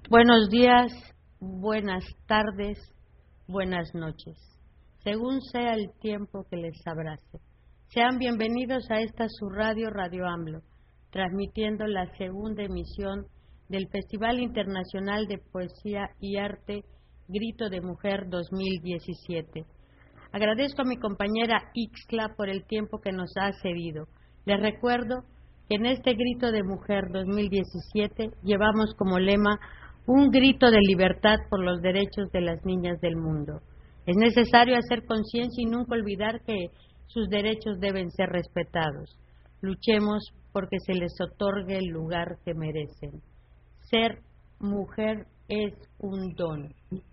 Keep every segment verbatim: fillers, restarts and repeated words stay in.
Buenos días, buenas tardes, buenas noches, según sea el tiempo que les abrace. Sean bienvenidos a esta su radio, Radio AMLO, transmitiendo la segunda emisión del Festival Internacional de Poesía y Arte Grito de Mujer dos mil diecisiete. Agradezco a mi compañera Ixtla por el tiempo que nos ha cedido. Les recuerdo que en este Grito de Mujer dos mil diecisiete llevamos como lema un grito de libertad por los derechos de las niñas del mundo. Es necesario hacer conciencia y nunca olvidar que sus derechos deben ser respetados. Luchemos porque se les otorgue el lugar que merecen. Ser mujer es un don.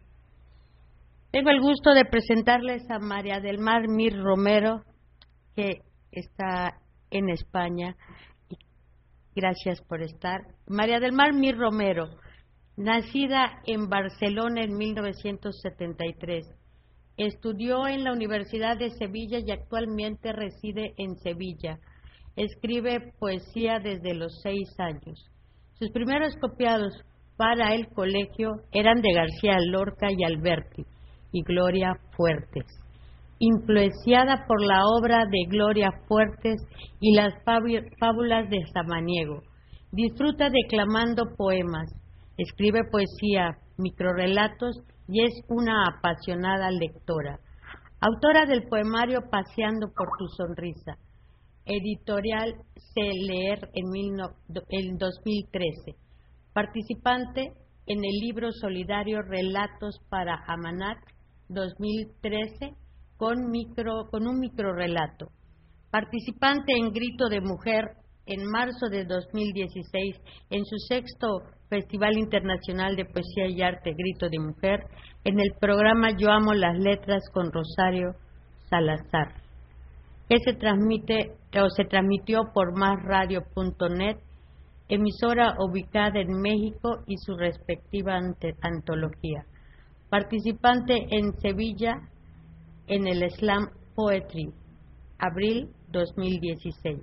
Tengo el gusto de presentarles a María del Mar Mir Romero, que está en España. Gracias por estar. María del Mar Mir Romero, nacida en Barcelona en mil novecientos setenta y tres, estudió en la Universidad de Sevilla y actualmente reside en Sevilla. Escribe poesía desde los seis años. Sus primeros copiados para el colegio eran de García Lorca y Alberti y Gloria Fuertes. Influenciada por la obra de Gloria Fuertes y las fábulas de Samaniego, disfruta declamando poemas. Escribe poesía, microrrelatos y es una apasionada lectora. Autora del poemario Paseando por tu sonrisa, editorial Sé Leer en, mil no, en dos mil trece. Participante en el libro solidario Relatos para Amanac dos mil trece con, micro, con un microrrelato. Participante en Grito de Mujer en marzo de dos mil dieciséis en su sexto Festival Internacional de Poesía y Arte Grito de Mujer en el programa Yo Amo las Letras con Rosario Salazar, que se transmite o se transmitió por más radio punto net, emisora ubicada en México y su respectiva antología. Participante en Sevilla en el Slam Poetry, abril dos mil dieciséis.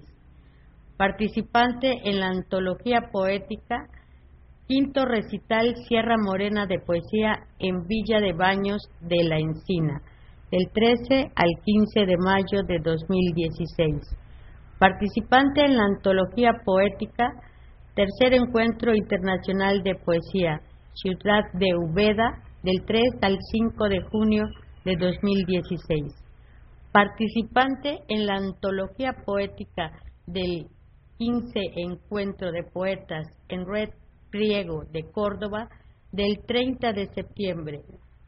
Participante en la antología poética Quinto Recital Sierra Morena de Poesía en Villa de Baños de la Encina, del trece al quince de mayo de dos mil dieciséis. Participante en la antología poética Tercer Encuentro Internacional de Poesía, Ciudad de Úbeda, del tres al cinco de junio de dos mil dieciséis. Participante en la antología poética del quince Encuentro de Poetas en Red Priego de Córdoba, del treinta de septiembre,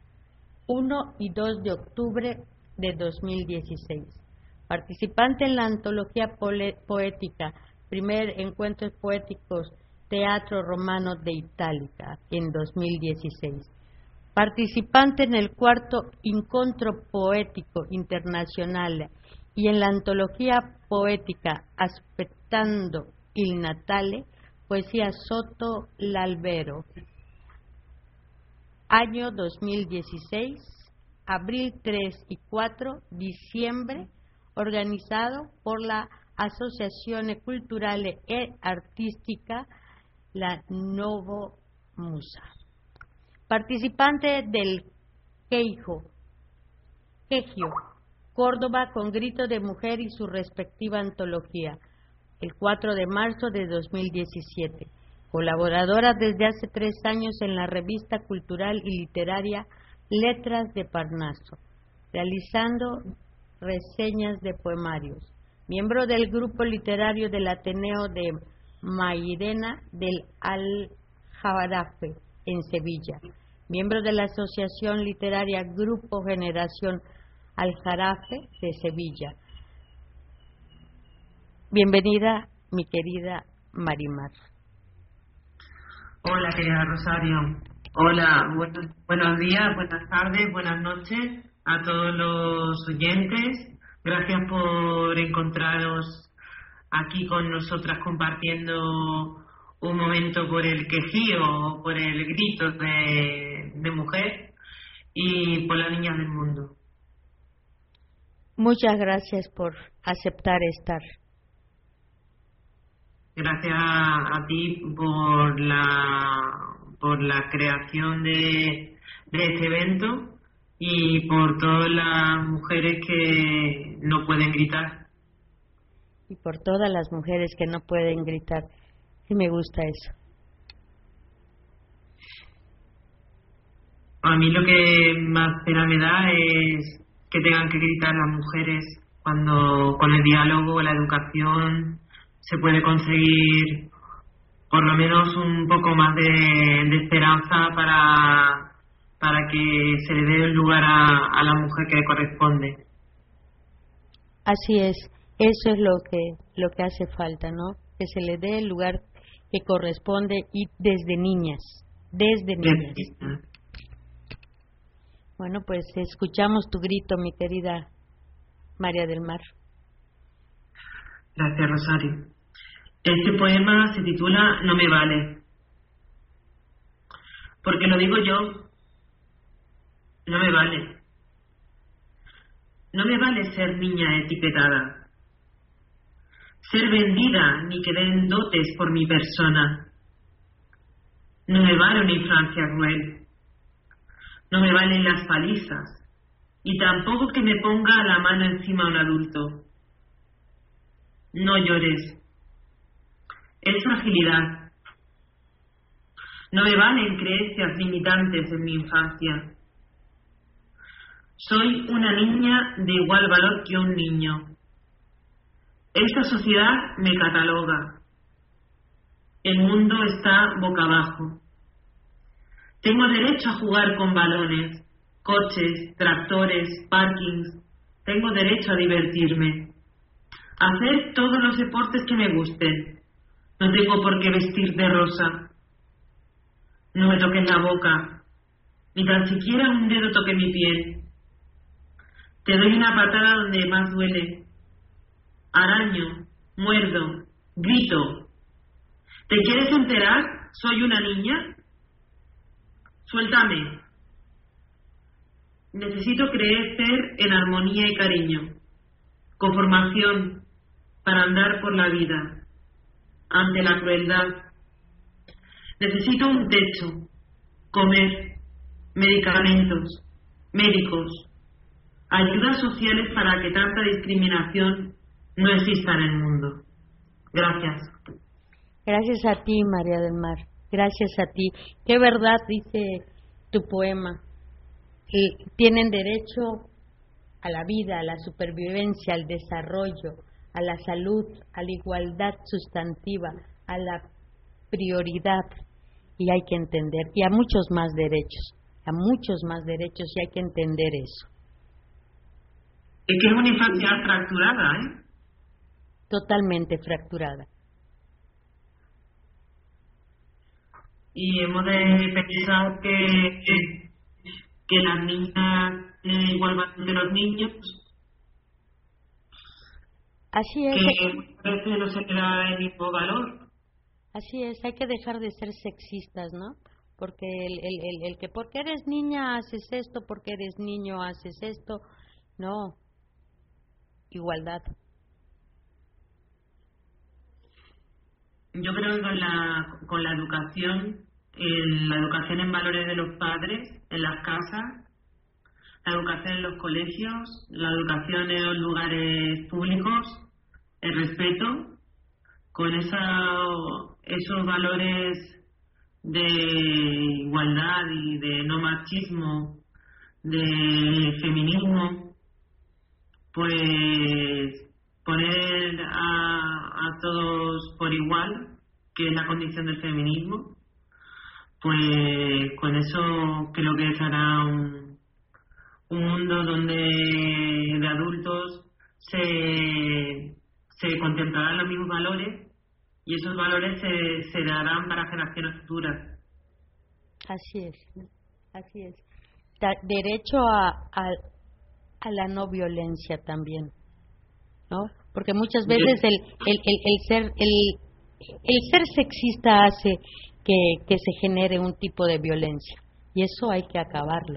uno y dos de octubre de dos mil dieciséis. Participante en la antología poética Primer Encuentros Poéticos Teatro Romano de Itálica en dos mil dieciséis. Participante en el cuarto Incontro Poético Internacional y en la antología poética Aspettando il Natale, Poesía Soto L'Albero, año dos mil dieciséis, abril tres y cuatro, diciembre, organizado por la Asociación Cultural e Artística La Novo Musa. Participante del Queijo, Quegio, Córdoba con Grito de Mujer y su respectiva antología, el cuatro de marzo de dos mil diecisiete. Colaboradora desde hace tres años en la revista cultural y literaria Letras de Parnaso, realizando reseñas de poemarios. Miembro del grupo literario del Ateneo de Mairena del Aljarafe en Sevilla. Miembro de la Asociación Literaria Grupo Generación Aljarafe de Sevilla. Bienvenida, mi querida Marimar. Hola, querida Rosario. Hola, buenos, buenos días, buenas tardes, buenas noches a todos los oyentes. Gracias por encontraros aquí con nosotras compartiendo un momento por el quejío, por el grito de, de mujer y por las niñas del mundo. Muchas gracias por aceptar estar. Gracias a ti por la por la creación de, de este evento y por todas las mujeres que no pueden gritar. Y por todas las mujeres que no pueden gritar. Sí me gusta eso. A mí lo que más pena me da es que tengan que gritar las mujeres cuando con el diálogo, la educación, se puede conseguir por lo menos un poco más de, de esperanza para, para que se le dé el lugar a, a la mujer que le corresponde. Así es, eso es lo que, lo que hace falta, ¿no? Que se le dé el lugar que corresponde y desde niñas, desde niñas. Desde. Bueno, pues escuchamos tu grito, mi querida María del Mar. Gracias, Rosario. Este poema se titula No me vale. Porque lo digo yo. No me vale. No me vale ser niña etiquetada. Ser vendida ni que den dotes por mi persona. No me vale una infancia cruel. No me valen las palizas. Y tampoco que me ponga la mano encima a un adulto. No llores. Es fragilidad. No me valen creencias limitantes en mi infancia. Soy una niña de igual valor que un niño. Esta sociedad me cataloga. El mundo está boca abajo. Tengo derecho a jugar con balones, coches, tractores, parkings. Tengo derecho a divertirme. A hacer todos los deportes que me gusten. No tengo por qué vestir de rosa. No me toques la boca. Ni tan siquiera un dedo toque mi piel. Te doy una patada donde más duele. Araño, muerdo, grito. ¿Te quieres enterar? ¿Soy una niña? Suéltame. Necesito crecer en armonía y cariño, con formación para andar por la vida, ante la crueldad. Necesito un techo, comer, medicamentos, médicos, ayudas sociales para que tanta discriminación no exista en el mundo. Gracias. Gracias a ti, María del Mar. Gracias a ti. Qué verdad dice tu poema. Que tienen derecho a la vida, a la supervivencia, al desarrollo, a la salud, a la igualdad sustantiva, a la prioridad. Y hay que entender, y a muchos más derechos, a muchos más derechos, y hay que entender eso. Es que es una infancia fracturada, ¿eh? Totalmente fracturada. Y hemos de pensar que, que, que las niñas tienen igual valor que los niños. Así es. Que a veces no se le da el mismo valor. Así es, hay que dejar de ser sexistas, ¿no? Porque el, el, el, el que porque eres niña haces esto, porque eres niño haces esto. No. Igualdad. Yo creo que con la, con la educación, en la educación en valores de los padres, en las casas, la educación en los colegios, la educación en los lugares públicos, el respeto, con esa, esos valores de igualdad y de no machismo, de feminismo, pues poner a, a todos por igual, que es la condición del feminismo, pues con eso creo que será un, un mundo donde de adultos se, se contemplarán los mismos valores y esos valores se, se darán para generaciones futuras. Así es, así es. Da, derecho a, a, a la no violencia también, ¿no? Porque muchas veces el, el, el, el ser el, el ser sexista hace que, que se genere un tipo de violencia y eso hay que acabarlo.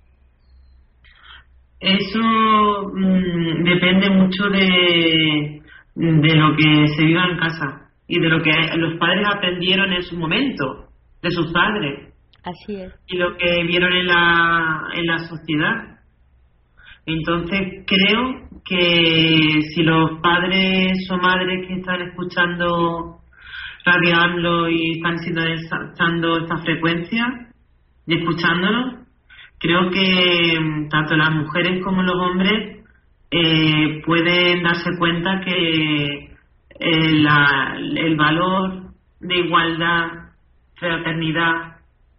Eso mmm, depende mucho de, de lo que se viva en casa y de lo que los padres aprendieron en su momento, de sus padres. Así es. Y lo que vieron en la, en la sociedad. Entonces creo que si los padres o madres que están escuchando Radio AMLO y están sintonizando esta frecuencia y escuchándolo, creo que tanto las mujeres como los hombres eh, pueden darse cuenta que eh, la, el valor de igualdad, fraternidad,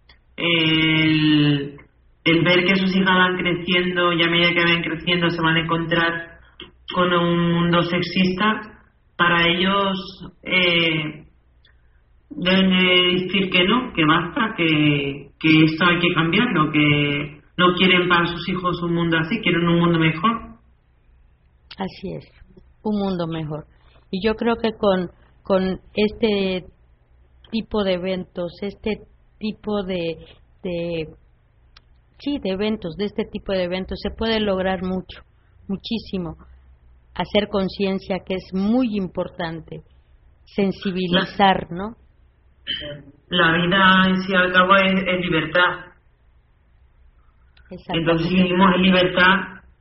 el, el ver que sus hijas van creciendo y a medida que van creciendo se van a encontrar con un mundo sexista, para ellos eh, deben de decir que no, que basta, que, que esto hay que cambiarlo, que no quieren para sus hijos un mundo así, quieren un mundo mejor. Así es, un mundo mejor. Y yo creo que con, con este tipo de eventos, este tipo de, de, sí, de eventos, de este tipo de eventos, se puede lograr mucho, muchísimo. Hacer conciencia, que es muy importante, sensibilizar, ¿no? La vida en sí al cabo es, es libertad. Entonces, si vivimos en libertad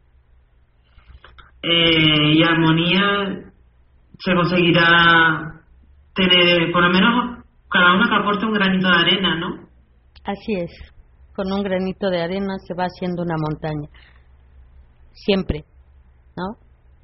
eh, y armonía, se conseguirá tener, por lo menos, cada uno que aporte un granito de arena, ¿no? Así es. Con un granito de arena se va haciendo una montaña. Siempre, ¿no?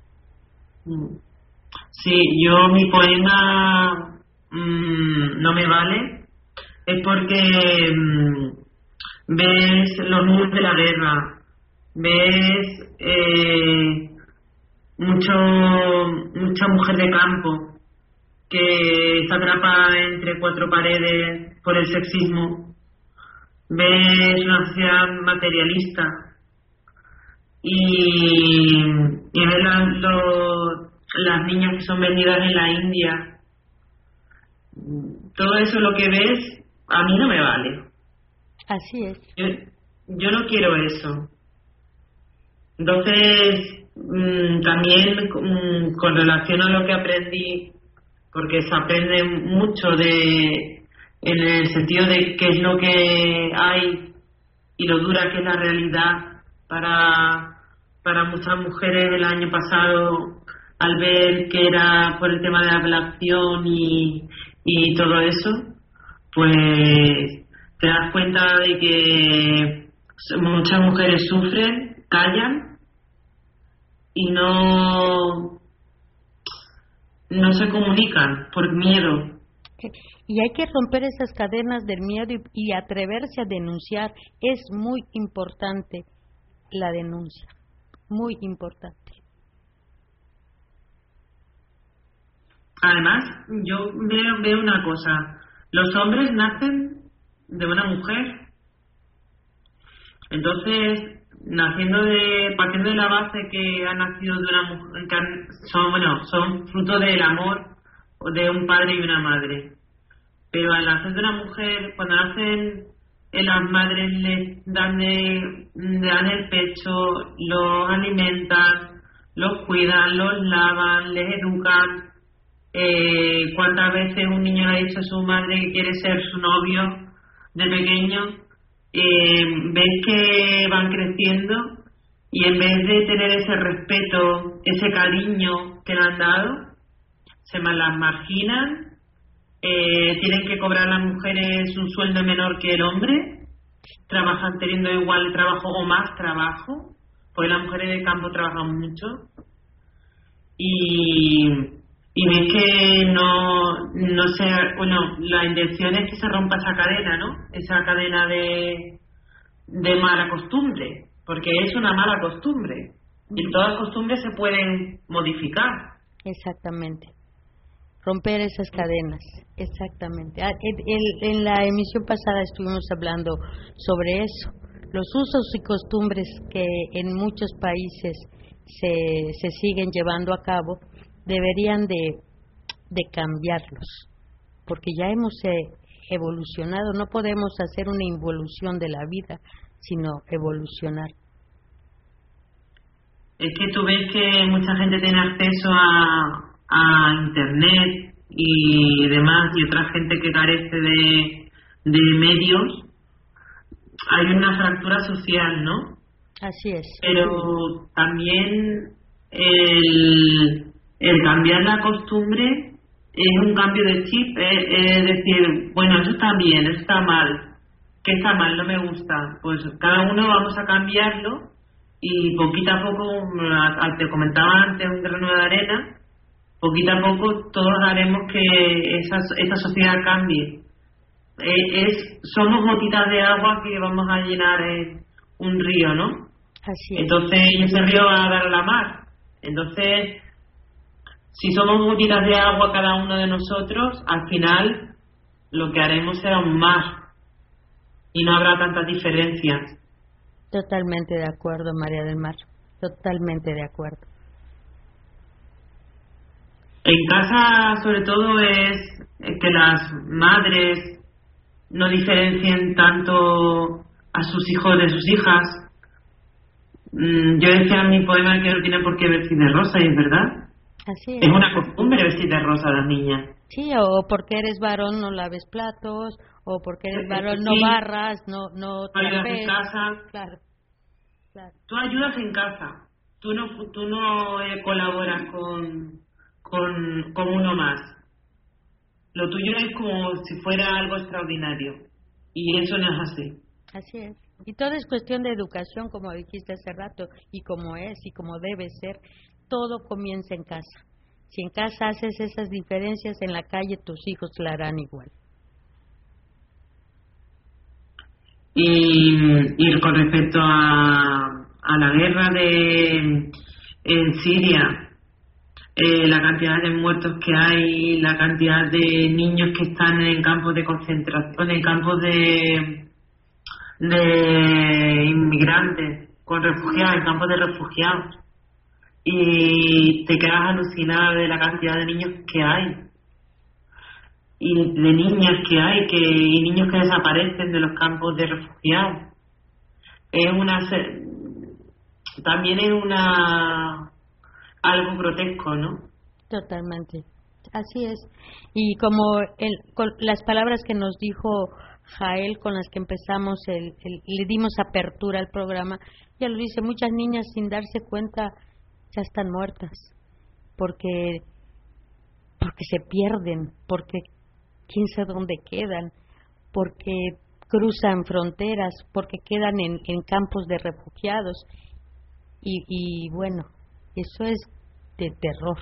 Sí, yo mi poema mmm, no me vale, es porque mmm, ves los niños de la guerra, ves eh, mucho mucha mujer de campo que está atrapada entre cuatro paredes por el sexismo, ves una sociedad materialista y, y ves las, los, las niñas que son vendidas en la India. Todo eso lo que ves a mí no me vale. Así es. Yo, yo no quiero eso. Entonces mmm, también mmm, con relación a lo que aprendí, porque se aprende mucho de en el sentido de qué es lo que hay y lo dura que es la realidad para para muchas mujeres el año pasado, al ver que era por el tema de la ablación y, y todo eso, pues te das cuenta de que muchas mujeres sufren, callan y no no se comunican por miedo. Y hay que romper esas cadenas del miedo y, y atreverse a denunciar. Es muy importante la denuncia, muy importante. Además, yo veo, veo una cosa, los hombres nacen de una mujer, entonces naciendo de, partiendo de la base que han nacido de una mujer, que han, son, bueno, son fruto del amor de un padre y una madre, pero al nacer de una mujer, cuando nacen, eh, las madres les dan, de, le dan el pecho, los alimentan, los cuidan, los lavan, les educan. Eh, ¿Cuántas veces un niño le ha dicho a su madre que quiere ser su novio de pequeño? Eh, ves que van creciendo y en vez de tener ese respeto, ese cariño que le han dado, se las marginan, eh, tienen que cobrar las mujeres un sueldo menor que el hombre, trabajan teniendo igual trabajo o más trabajo, pues las mujeres de campo trabajan mucho y y ves que no no sé, bueno, la intención es que se rompa esa cadena, ¿no? Esa cadena de de mala costumbre, porque es una mala costumbre y todas las costumbres se pueden modificar. Exactamente, romper esas cadenas, exactamente. En, en, en la emisión pasada estuvimos hablando sobre eso, los usos y costumbres que en muchos países se, se siguen llevando a cabo, deberían de, de cambiarlos, porque ya hemos eh, evolucionado, no podemos hacer una involución de la vida, sino evolucionar. Es que tú ves que mucha gente tiene acceso a, a internet y demás, y otra gente que carece de, de medios, hay una fractura social, ¿no? Así es. Pero también el, el cambiar la costumbre es un cambio de chip, es, es decir, bueno, eso está bien, eso está mal, ¿qué está mal? No me gusta. Pues cada uno vamos a cambiarlo y poquito a poco, a- te comentaba antes, un grano de arena, poquito a poco todos haremos que esa, esa sociedad cambie. Eh, es Somos gotitas de agua que vamos a llenar eh, un río, ¿no? Así es. Entonces ese río va a dar a la mar. Entonces, si somos gotitas de agua cada uno de nosotros, al final lo que haremos será un mar y no habrá tantas diferencias. Totalmente de acuerdo, María del Mar. Totalmente de acuerdo. En casa, sobre todo, es eh, que las madres no diferencien tanto a sus hijos de sus hijas. Mm, Yo decía en mi poema que no tienen por qué vestir de rosa, y es verdad. Así es. Es una costumbre vestir de rosa a las niñas. Sí, o porque eres varón no laves platos, o porque eres varón no Sí. barras, no no Tú ayudas en trapees. casa. Claro, claro. Tú ayudas en casa. Tú no, tú no eh, colaboras con, con, con uno más. Lo tuyo es como si fuera algo extraordinario. Y eso no es así. Así es. Y todo es cuestión de educación, como dijiste hace rato, y como es y como debe ser. Todo comienza en casa. Si en casa haces esas diferencias, en la calle tus hijos la harán igual. Y, y con respecto a, a la guerra de en Siria, eh, la cantidad de muertos que hay, la cantidad de niños que están en campos de concentración, en campos de, de inmigrantes, con refugiados, en campos de refugiados. Y te quedas alucinada de la cantidad de niños que hay. Y de niñas que hay, que y niños que desaparecen de los campos de refugiados. Es una se- también es una algo grotesco, ¿no? Totalmente. Así es. Y como el, con las palabras que nos dijo Jael, con las que empezamos, el, el- le dimos apertura al programa, ya lo dice, muchas niñas sin darse cuenta ya están muertas, porque porque se pierden, porque quién sabe dónde quedan, porque cruzan fronteras, porque quedan en, en campos de refugiados. Y, y bueno, eso es de terror.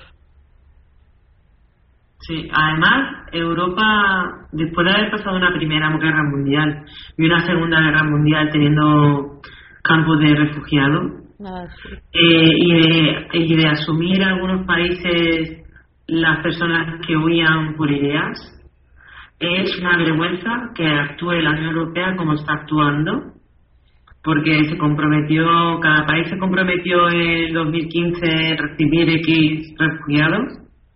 Sí, además, Europa, después de haber pasado una primera guerra mundial y una segunda guerra mundial teniendo campos de refugiados, Ah, sí. eh, y, de, y de asumir algunos países las personas que huían por ideas, es una vergüenza que actúe la Unión Europea como está actuando, porque se comprometió, cada país se comprometió en dos mil quince en recibir X refugiados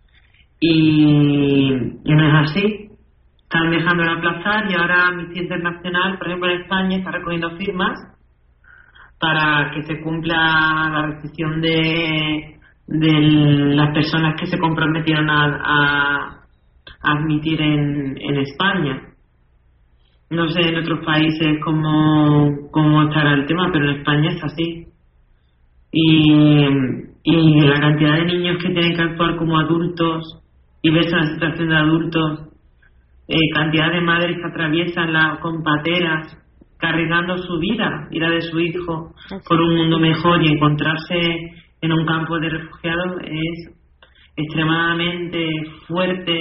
y, y no es así. Están dejando de aplazar y ahora Amnistía Internacional, por ejemplo en España, está recogiendo firmas para que se cumpla la restricción de, de las personas que se comprometieron a, a admitir en, en España. No sé en otros países cómo, cómo estará el tema, pero en España es así. Y, y la cantidad de niños que tienen que actuar como adultos y verse en la situación de adultos, eh, cantidad de madres que atraviesan la, con pateras, cargando su vida y la de su hijo por un mundo mejor, y encontrarse en un campo de refugiados es extremadamente fuerte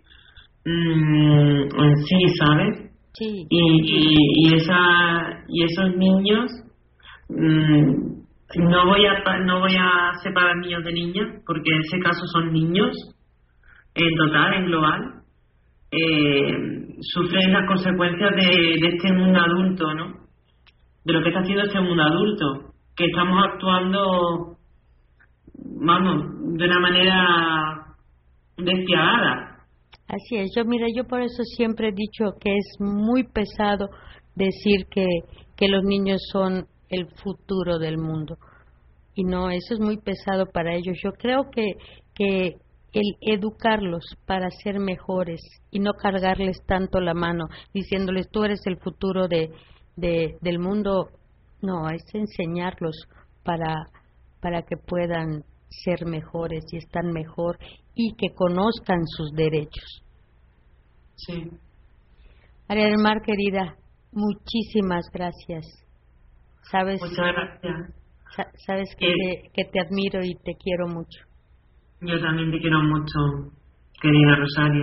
mmm, en sí, ¿sabes? Sí. Y, y, y, esa, y esos niños, mmm, no voy a pa- no voy a separar niños de niñas, porque en ese caso son niños, en total, en global, eh, sufren las consecuencias de, de este mundo adulto, ¿no? De lo que está haciendo este mundo adulto, que estamos actuando, vamos, de una manera despiadada. Así es, yo mira, yo por eso siempre he dicho que es muy pesado decir que, que los niños son el futuro del mundo. Y no, eso es muy pesado para ellos. Yo creo que, que el educarlos para ser mejores y no cargarles tanto la mano, diciéndoles tú eres el futuro de, de, del mundo, no, es enseñarlos para, para que puedan ser mejores y estar mejor y que conozcan sus derechos. Sí. María del Mar, querida, muchísimas gracias. Sabes, Muchas gracias. Sa- sabes que, Eh, te, que te admiro y te quiero mucho. Yo también te quiero mucho, querida Rosario.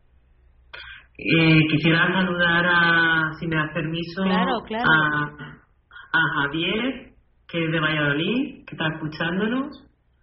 Eh, quisiera saludar a, si me das permiso, Claro, claro. A, a Javier, que es de Valladolid, que está escuchándonos.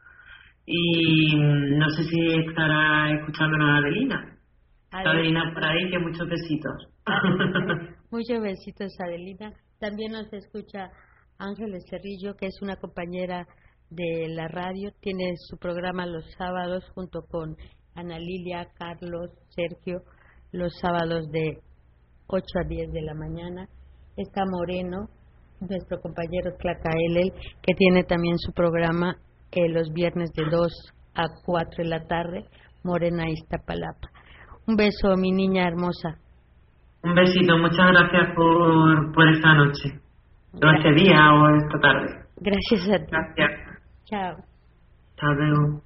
Y mm, no sé si estará escuchándonos Adelina. Está Adelina por ahí, que muchos besitos. Muchos besitos, Adelina. También nos escucha Ángeles Cerrillo, que es una compañera de la radio. Tiene su programa los sábados junto con Ana Lilia, Carlos, Sergio, los sábados de ocho a diez de la mañana. Está Moreno, nuestro compañero Tlacaelel, que tiene también su programa eh, los viernes de dos a cuatro de la tarde, Morena Iztapalapa. Un beso, mi niña hermosa. Un besito, muchas gracias por, por esta noche, o este día o esta tarde. Gracias a ti. Gracias. Chao. Hasta luego.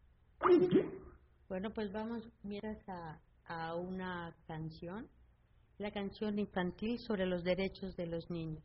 Bueno, pues vamos, miras a, a una canción, la canción infantil sobre los derechos de los niños.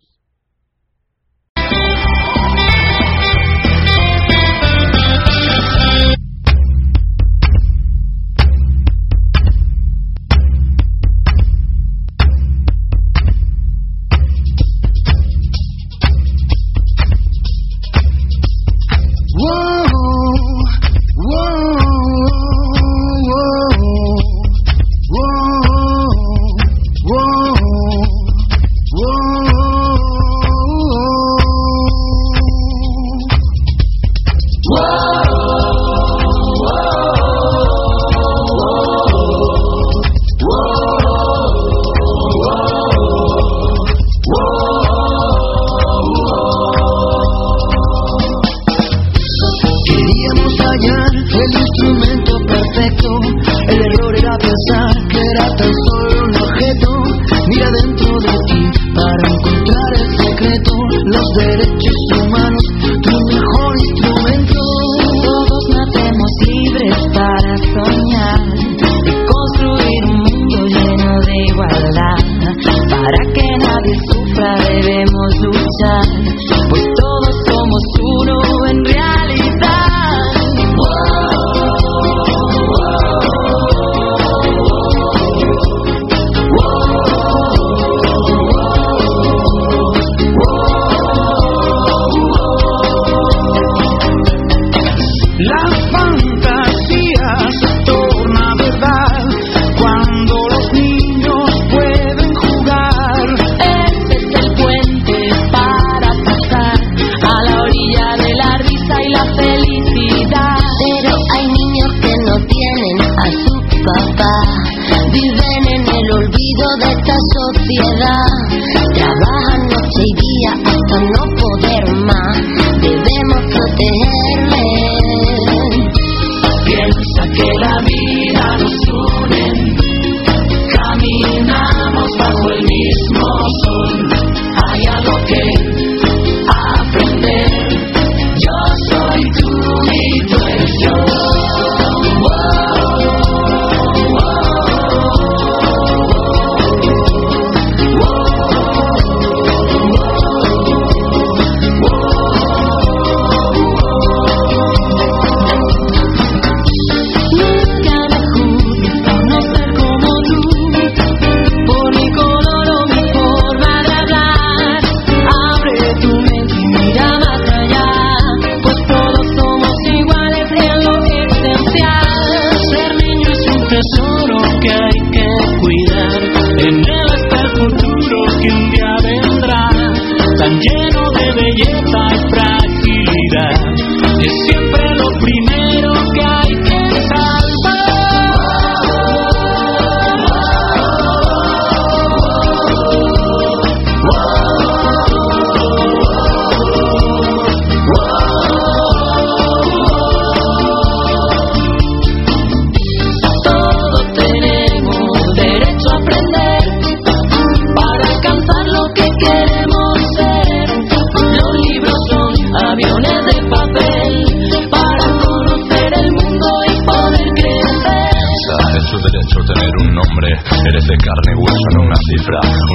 Para alcanzar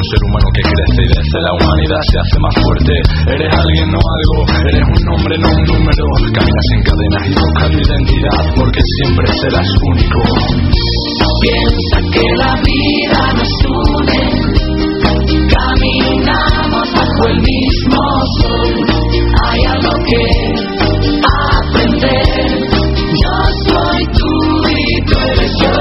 ser humano que crece y desde la humanidad se hace más fuerte. Eres alguien, no algo, eres un nombre, no un número. Caminas en cadenas y busca tu identidad, porque siempre serás único. Piensa que la vida nos une, caminamos bajo el mismo sol. Hay algo que aprender. Yo soy tú y tú eres yo.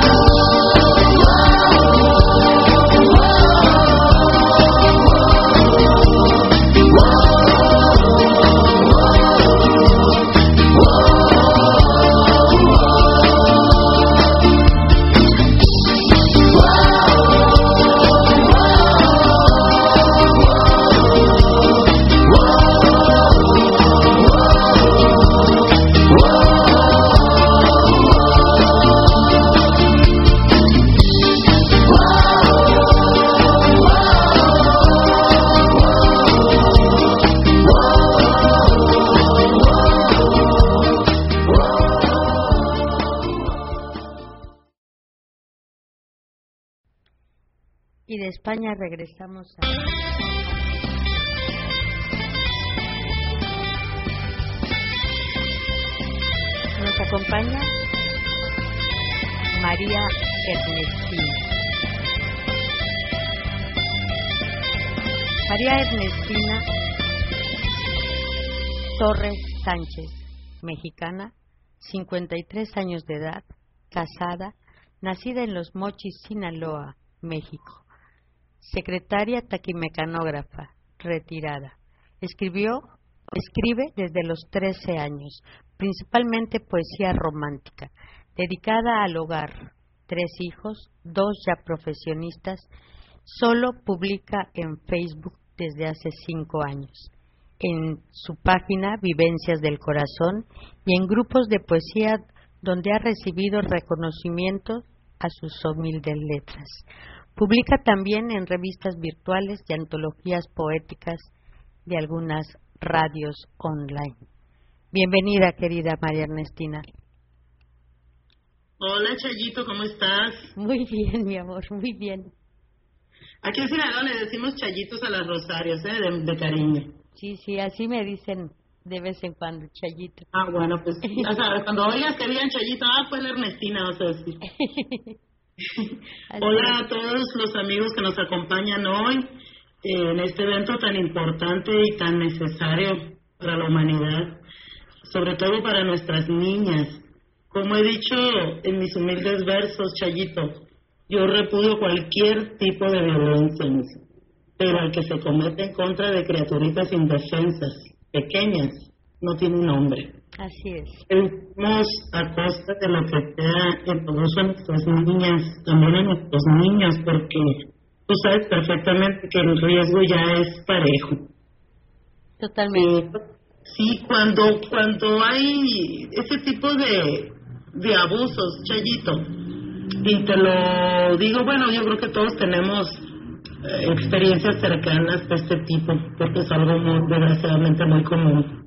Y de España regresamos a... Nos acompaña María Ernestina. María Ernestina Torres Sánchez, mexicana, cincuenta y tres años de edad, casada, nacida en Los Mochis, Sinaloa, México. Secretaria taquimecanógrafa, retirada. Escribió, escribe desde los trece años, principalmente poesía romántica, dedicada al hogar. Tres hijos, dos ya profesionistas. Solo publica en Facebook desde hace cinco años. En su página Vivencias del Corazón y en grupos de poesía donde ha recibido reconocimiento a sus humildes letras. Publica también en revistas virtuales y antologías poéticas de algunas radios online. Bienvenida, querida María Ernestina. Hola, Chayito, ¿cómo estás? Muy bien, mi amor, muy bien. Aquí en Sinaloa le decimos Chayitos a las Rosarios, ¿eh? De, de cariño. Sí, sí, así me dicen de vez en cuando, Chayito. Ah, bueno, pues, ya sabes, cuando oigas que digan Chayito, ah, pues la Ernestina, vas a decir. Hola a todos los amigos que nos acompañan hoy eh, en este evento tan importante y tan necesario para la humanidad, sobre todo para nuestras niñas. Como he dicho en mis humildes versos, Chayito, yo repudio cualquier tipo de violencia, pero el que se comete en contra de criaturitas indefensas, pequeñas, no tiene nombre. Así es. Estamos a costa de lo que sea el progreso a nuestras niñas, también a nuestros niños, porque tú sabes perfectamente que el riesgo ya es parejo. Totalmente. Eh, sí, cuando cuando hay ese tipo de, de abusos, Chayito, y te lo digo, bueno, yo creo que todos tenemos eh, experiencias cercanas de este tipo, porque es algo muy, desgraciadamente muy común.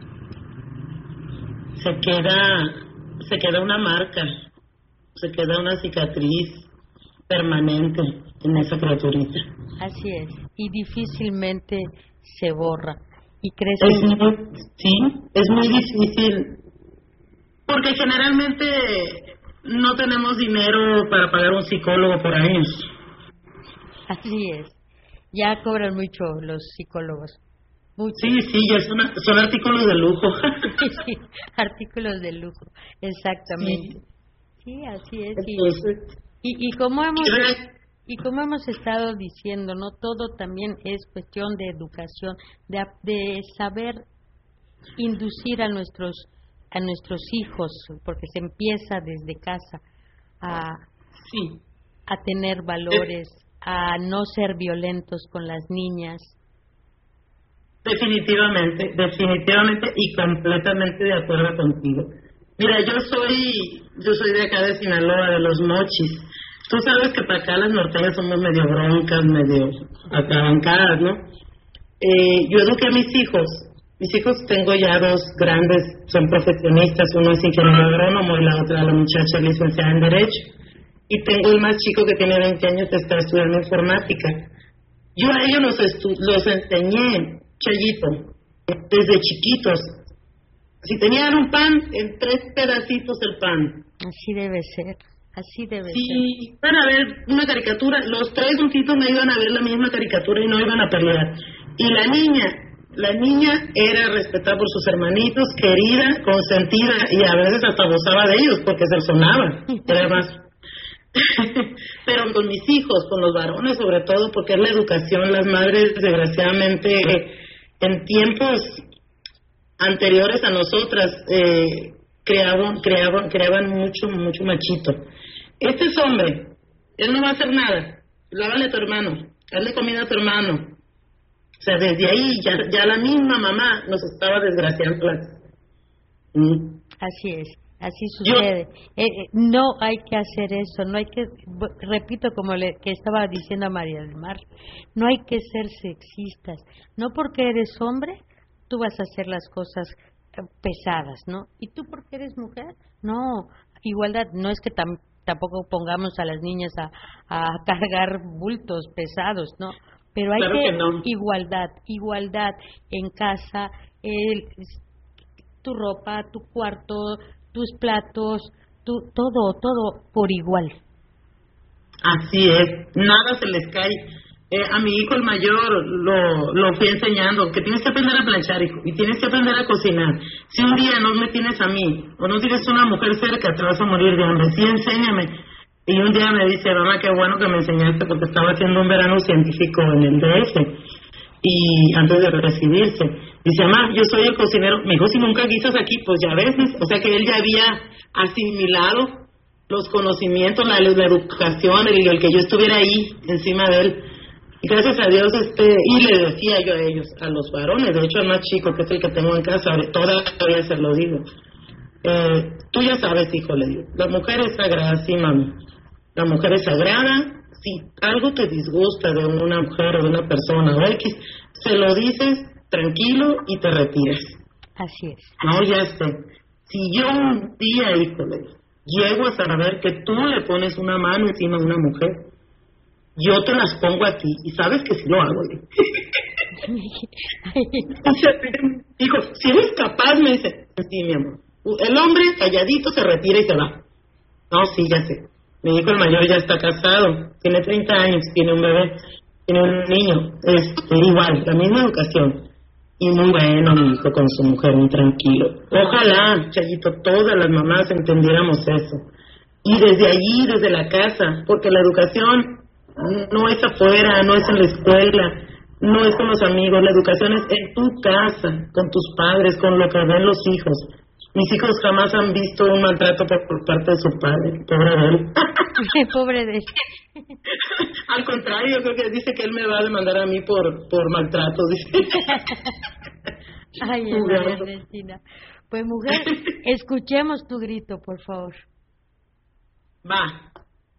Se queda, se queda una marca, se queda una cicatriz permanente en esa criaturita. Así es, y difícilmente se borra. Y crece. Es muy, sí, es muy difícil, porque generalmente no tenemos dinero para pagar un psicólogo por años. Así es, ya cobran mucho los psicólogos. Mucho. Sí, sí, ya son, son artículos de lujo. Sí, artículos de lujo, exactamente. Sí, sí, así es. Entonces, y, y como hemos y como hemos estado diciendo, no todo también es cuestión de educación, de, de saber inducir a nuestros a nuestros hijos, porque se empieza desde casa a sí. a tener valores, a no ser violentos con las niñas. Definitivamente, definitivamente y completamente de acuerdo contigo. Mira, yo soy yo soy de acá de Sinaloa, de Los Mochis. Tú sabes que para acá las norteñas somos medio broncas, medio atrabancadas, ¿no? Eh, yo eduqué a mis hijos. Mis hijos tengo ya dos grandes, son profesionistas. Uno es ingeniero agrónomo y la otra, la muchacha, es licenciada en Derecho. Y tengo el más chico que tiene veinte años que está estudiando informática. Yo a ellos los, estu- los enseñé, Chayito, desde chiquitos. Si tenían un pan, en tres pedacitos el pan. Así debe ser, así debe si ser. Si iban a ver una caricatura, los tres juntitos no iban a ver la misma caricatura y no iban a pelear. Y la niña, la niña era respetada por sus hermanitos, querida, consentida, y a veces hasta gozaba de ellos porque se sonaba. Era más... Pero con mis hijos, con los varones sobre todo, porque es la educación. Las madres, desgraciadamente, en tiempos anteriores a nosotras, eh, creaban, creaban, creaban mucho, mucho machito. Este es hombre, él no va a hacer nada. Lávale a tu hermano, hazle comida a tu hermano. O sea, desde ahí ya, ya la misma mamá nos estaba desgraciando. Mm. Así es. Así sucede. Eh, eh, no hay que hacer eso, no hay que, repito como le que estaba diciendo a María del Mar, no hay que ser sexistas. No porque eres hombre, tú vas a hacer las cosas pesadas, ¿no? ¿Y tú porque eres mujer? No, igualdad, no es que tam, tampoco pongamos a las niñas a, a cargar bultos pesados, ¿no? Pero hay claro que, que no. igualdad, igualdad en casa, el, tu ropa, tu cuarto, tus platos, tu, todo, todo por igual. Así es, nada se les cae. Eh, a mi hijo el mayor lo, lo fui enseñando que tienes que aprender a planchar, hijo, y tienes que aprender a cocinar. Si un día no me tienes a mí o no tienes una mujer cerca, te vas a morir de hambre. Sí, enséñame. Y un día me dice, mamá, qué bueno que me enseñaste, porque estaba haciendo un verano científico en el D F y antes de recibirse. Dice, mamá, yo soy el cocinero. Me dijo, si nunca guisas aquí, pues ya ves. O sea que él ya había asimilado los conocimientos, la, la educación, el, el que yo estuviera ahí encima de él. Y gracias a Dios, este, y le decía yo a ellos, a los varones, de hecho al más chico, que es el que tengo en casa, todavía se lo digo. Eh, tú ya sabes, hijo, le digo, la mujer es sagrada, sí, mami. La mujer es sagrada. Si algo te disgusta de una mujer o de una persona o X, se lo dices tranquilo y te retiras. Así es. No, ya sé. Si yo un día, híjole, llego a saber que tú le pones una mano encima a una mujer, yo te las pongo a ti, y sabes que sí lo hago. O sea, hijo, si eres capaz, me dice, sí, mi amor. El hombre calladito se retira y se va. No, sí, ya sé. Mi hijo el mayor ya está casado, tiene treinta años, tiene un bebé, tiene un niño, es igual, la misma educación. Y muy bueno mi hijo con su mujer, muy tranquilo. Ojalá, Chayito, todas las mamás entendiéramos eso. Y desde allí, desde la casa, porque la educación no es afuera, no es en la escuela, no es con los amigos, la educación es en tu casa, con tus padres, con lo que ven los hijos. Mis hijos jamás han visto un maltrato por, por parte de su padre, pobre de él. Pobre de él. Al contrario, creo que dice que él me va a demandar a mí por, por maltrato, dice. Ay, María Ernestina. Pues mujer, escuchemos tu grito, por favor. Va.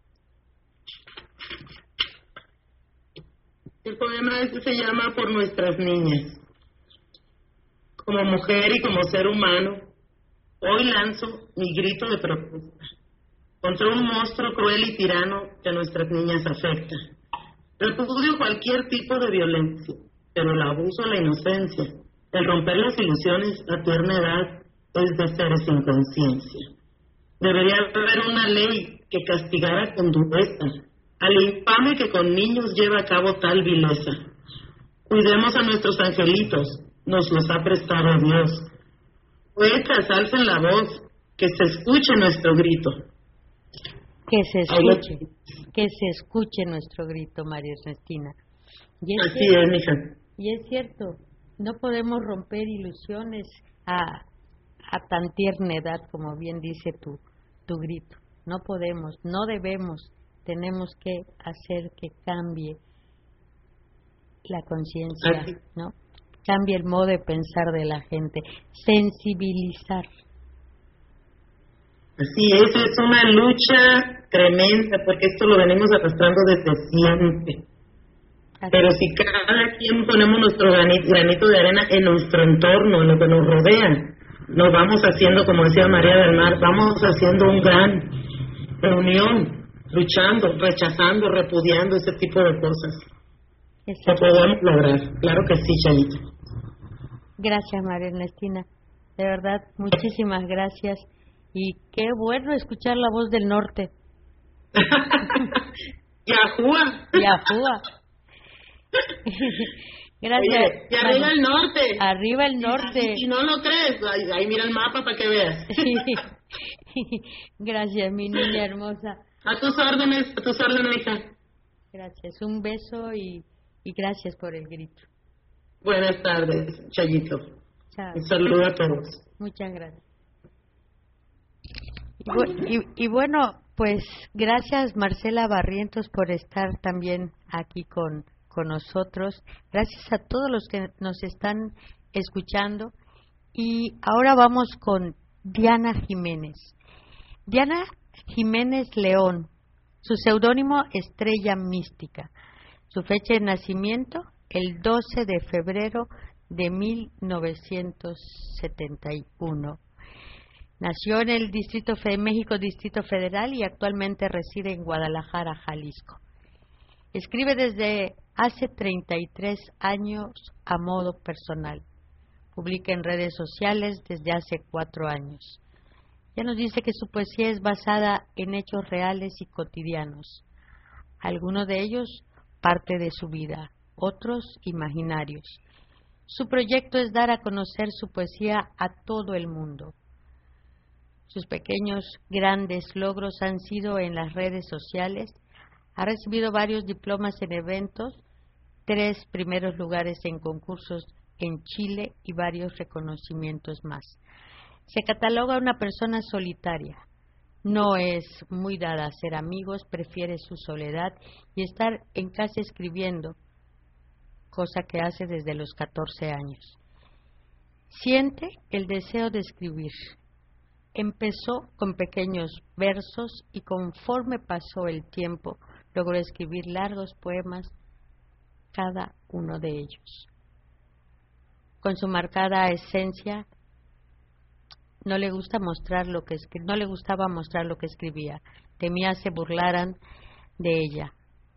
El poema este se llama Por nuestras niñas. Como mujer y como ser humano, hoy lanzo mi grito de protesta contra un monstruo cruel y tirano que a nuestras niñas afecta. Repudio cualquier tipo de violencia, pero el abuso a la inocencia, el romper las ilusiones a tierna edad, es de seres sin conciencia. Debería haber una ley que castigara con dureza al infame que con niños lleva a cabo tal vileza. Cuidemos a nuestros angelitos, nos los ha prestado Dios. Poetas, alcen la voz, que se escuche nuestro grito. Que se escuche, que se escuche nuestro grito, María Ernestina. Y es Así cierto, es, mija. Y es cierto, no podemos romper ilusiones a, a tan tierna edad, como bien dice tu, tu grito. No podemos, no debemos, tenemos que hacer que cambie la conciencia, ¿no? Cambie el modo de pensar de la gente, sensibilizar. Así es, es una lucha tremenda, porque esto lo venimos arrastrando desde siempre. Así. Pero si cada quien ponemos nuestro granito, granito de arena en nuestro entorno, en lo que nos rodea, nos vamos haciendo, como decía María del Mar, vamos haciendo un gran reunión, luchando, rechazando, repudiando ese tipo de cosas. lo podemos lograr. Claro que sí, Chayito. Gracias, María Ernestina. De verdad, muchísimas gracias. Y qué bueno escuchar la voz del norte. ¡Yajúa! ¡Yajúa! Gracias. Oye, y arriba el norte. Arriba el norte. Si no lo crees, ahí, ahí mira el mapa para que veas. Sí. Gracias, mi niña hermosa. A tus órdenes, a tus órdenes, hija. Gracias, un beso y, y gracias por el grito. Buenas tardes, Chayito. Chao. Un saludo a todos. Muchas gracias. Y, bu y, y bueno, pues gracias Marcela Barrientos por estar también aquí con, con nosotros. Gracias a todos los que nos están escuchando. Y ahora vamos con Diana Jiménez. Diana Jiménez León, su seudónimo Estrella Mística. Su fecha de nacimiento, el doce de febrero de mil novecientos setenta y uno. Nació en el Distrito de México, Distrito Federal, y actualmente reside en Guadalajara, Jalisco. Escribe desde hace treinta y tres años a modo personal. Publica en redes sociales desde hace cuatro años. Ya nos dice que su poesía es basada en hechos reales y cotidianos. Algunos de ellos parte de su vida, otros imaginarios. Su proyecto es dar a conocer su poesía a todo el mundo. Sus pequeños, grandes logros han sido en las redes sociales. Ha recibido varios diplomas en eventos, tres primeros lugares en concursos en Chile y varios reconocimientos más. Se cataloga una persona solitaria. No es muy dada a hacer amigos, prefiere su soledad y estar en casa escribiendo, cosa que hace desde los catorce años. Siente el deseo de escribir. Empezó con pequeños versos y conforme pasó el tiempo, logró escribir largos poemas, cada uno de ellos. Con su marcada esencia, no le gusta mostrar lo que escri- no le gustaba mostrar lo que escribía. Temía se burlaran de ella.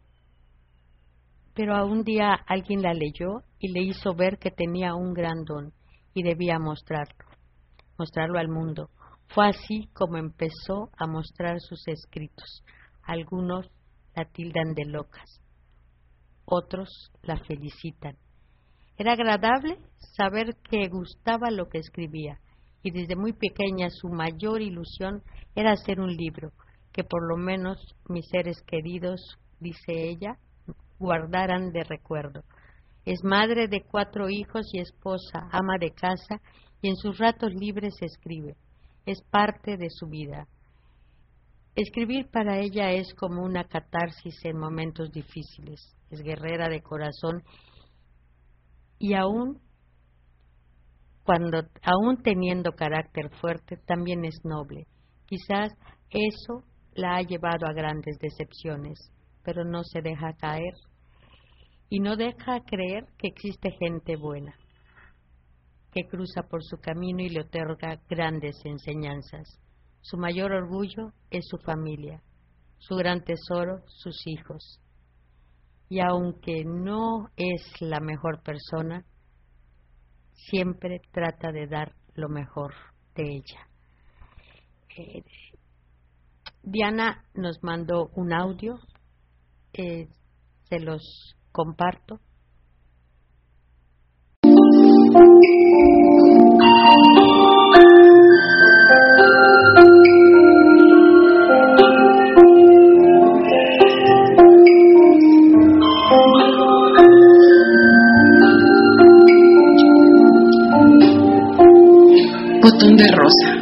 Pero a un día alguien la leyó y le hizo ver que tenía un gran don y debía mostrarlo, mostrarlo al mundo. Fue así como empezó a mostrar sus escritos. Algunos la tildan de locas, otros la felicitan. Era agradable saber que gustaba lo que escribía, y desde muy pequeña su mayor ilusión era hacer un libro, que por lo menos mis seres queridos, dice ella, guardaran de recuerdo. Es madre de cuatro hijos y esposa, ama de casa, y en sus ratos libres escribe. Es parte de su vida. Escribir para ella es como una catarsis en momentos difíciles. Es guerrera de corazón y aún cuando aún teniendo carácter fuerte también es noble. Quizás eso la ha llevado a grandes decepciones, pero no se deja caer y no deja creer que existe gente buena que cruza por su camino y le otorga grandes enseñanzas. Su mayor orgullo es su familia, su gran tesoro, sus hijos. Y aunque no es la mejor persona, siempre trata de dar lo mejor de ella. Eh, Diana nos mandó un audio, eh, se los comparto. Botón de rosa.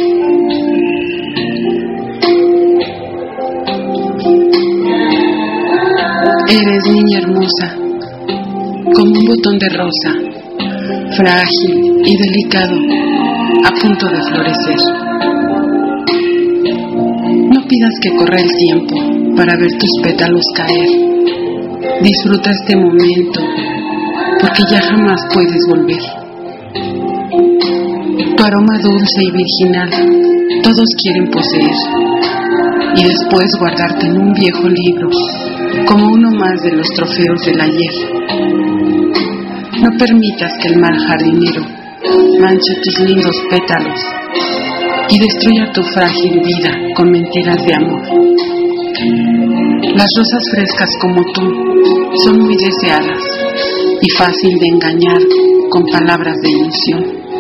Eres niña hermosa, como un botón de rosa, frágil y delicado, a punto de florecer. No pidas que corra el tiempo para ver tus pétalos caer. Disfruta este momento, porque ya jamás puedes volver. Tu aroma dulce y virginal, todos quieren poseer, y después guardarte en un viejo libro, como uno más de los trofeos del ayer. No permitas que el mal jardinero manche tus lindos pétalos y destruya tu frágil vida con mentiras de amor. Las rosas frescas como tú son muy deseadas y fácil de engañar con palabras de ilusión.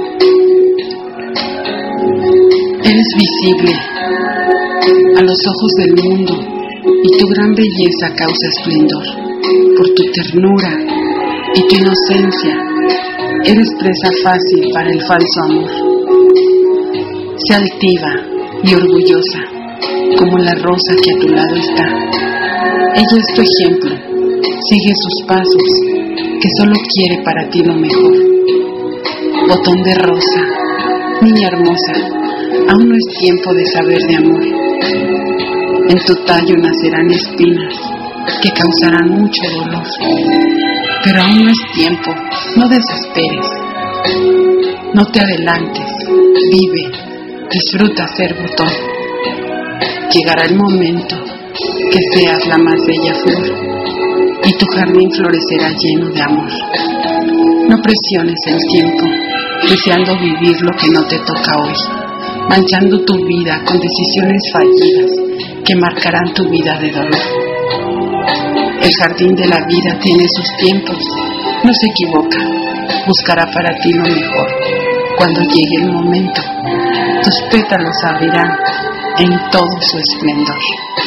Eres visible a los ojos del mundo y tu gran belleza causa esplendor. Por tu ternura y tu inocencia eres presa fácil para el falso amor. Sé altiva y orgullosa como la rosa que a tu lado está. Ella es tu ejemplo, sigue sus pasos, que solo quiere para ti lo mejor. Botón de rosa, niña hermosa, aún no es tiempo de saber de amor. En tu tallo nacerán espinas que causarán mucho dolor, pero aún no es tiempo, no desesperes, no te adelantes, vive, disfruta ser botón. Llegará el momento que seas la más bella flor y tu jardín florecerá lleno de amor. No presiones el tiempo, deseando vivir lo que no te toca hoy, manchando tu vida con decisiones fallidas que marcarán tu vida de dolor. El jardín de la vida tiene sus tiempos, no se equivoca, buscará para ti lo mejor. Cuando llegue el momento, tus pétalos abrirán en todo su esplendor.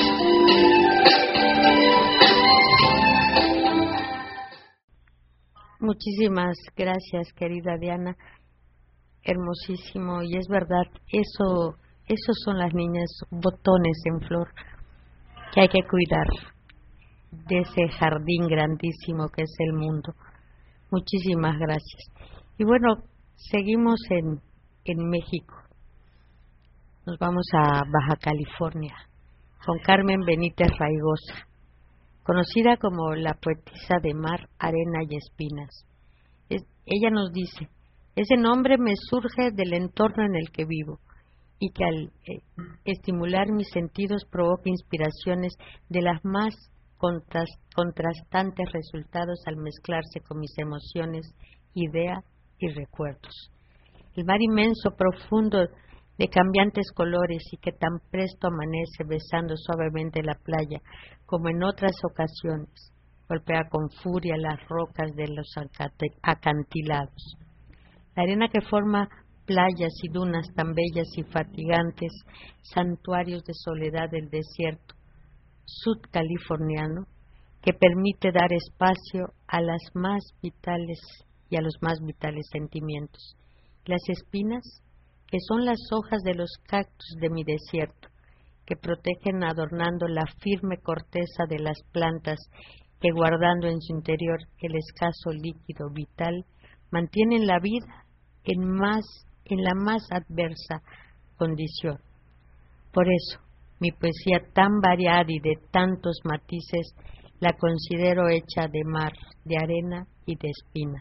Muchísimas gracias, querida Diana. Hermosísimo, y es verdad, eso, esos son las niñas, botones en flor, que hay que cuidar de ese jardín grandísimo que es el mundo. Muchísimas gracias. Y bueno, seguimos en, en México. Nos vamos a Baja California con Carmen Benítez Raigosa, conocida como la poetisa de mar, arena y espinas. Es, ella nos dice: ese nombre me surge del entorno en el que vivo y que al eh, estimular mis sentidos provoca inspiraciones de las más contrast, contrastantes resultados al mezclarse con mis emociones, ideas y recuerdos. El mar inmenso, profundo, de cambiantes colores y que tan presto amanece besando suavemente la playa, como en otras ocasiones, golpea con furia las rocas de los acantilados. La arena que forma playas y dunas tan bellas y fatigantes, santuarios de soledad del desierto sudcaliforniano, que permite dar espacio a las más vitales y a los más vitales sentimientos. Las espinas, que son las hojas de los cactus de mi desierto, que protegen adornando la firme corteza de las plantas que, guardando en su interior el escaso líquido vital, mantienen la vida en, más, en la más adversa condición. Por eso, mi poesía tan variada y de tantos matices la considero hecha de mar, de arena y de espinas.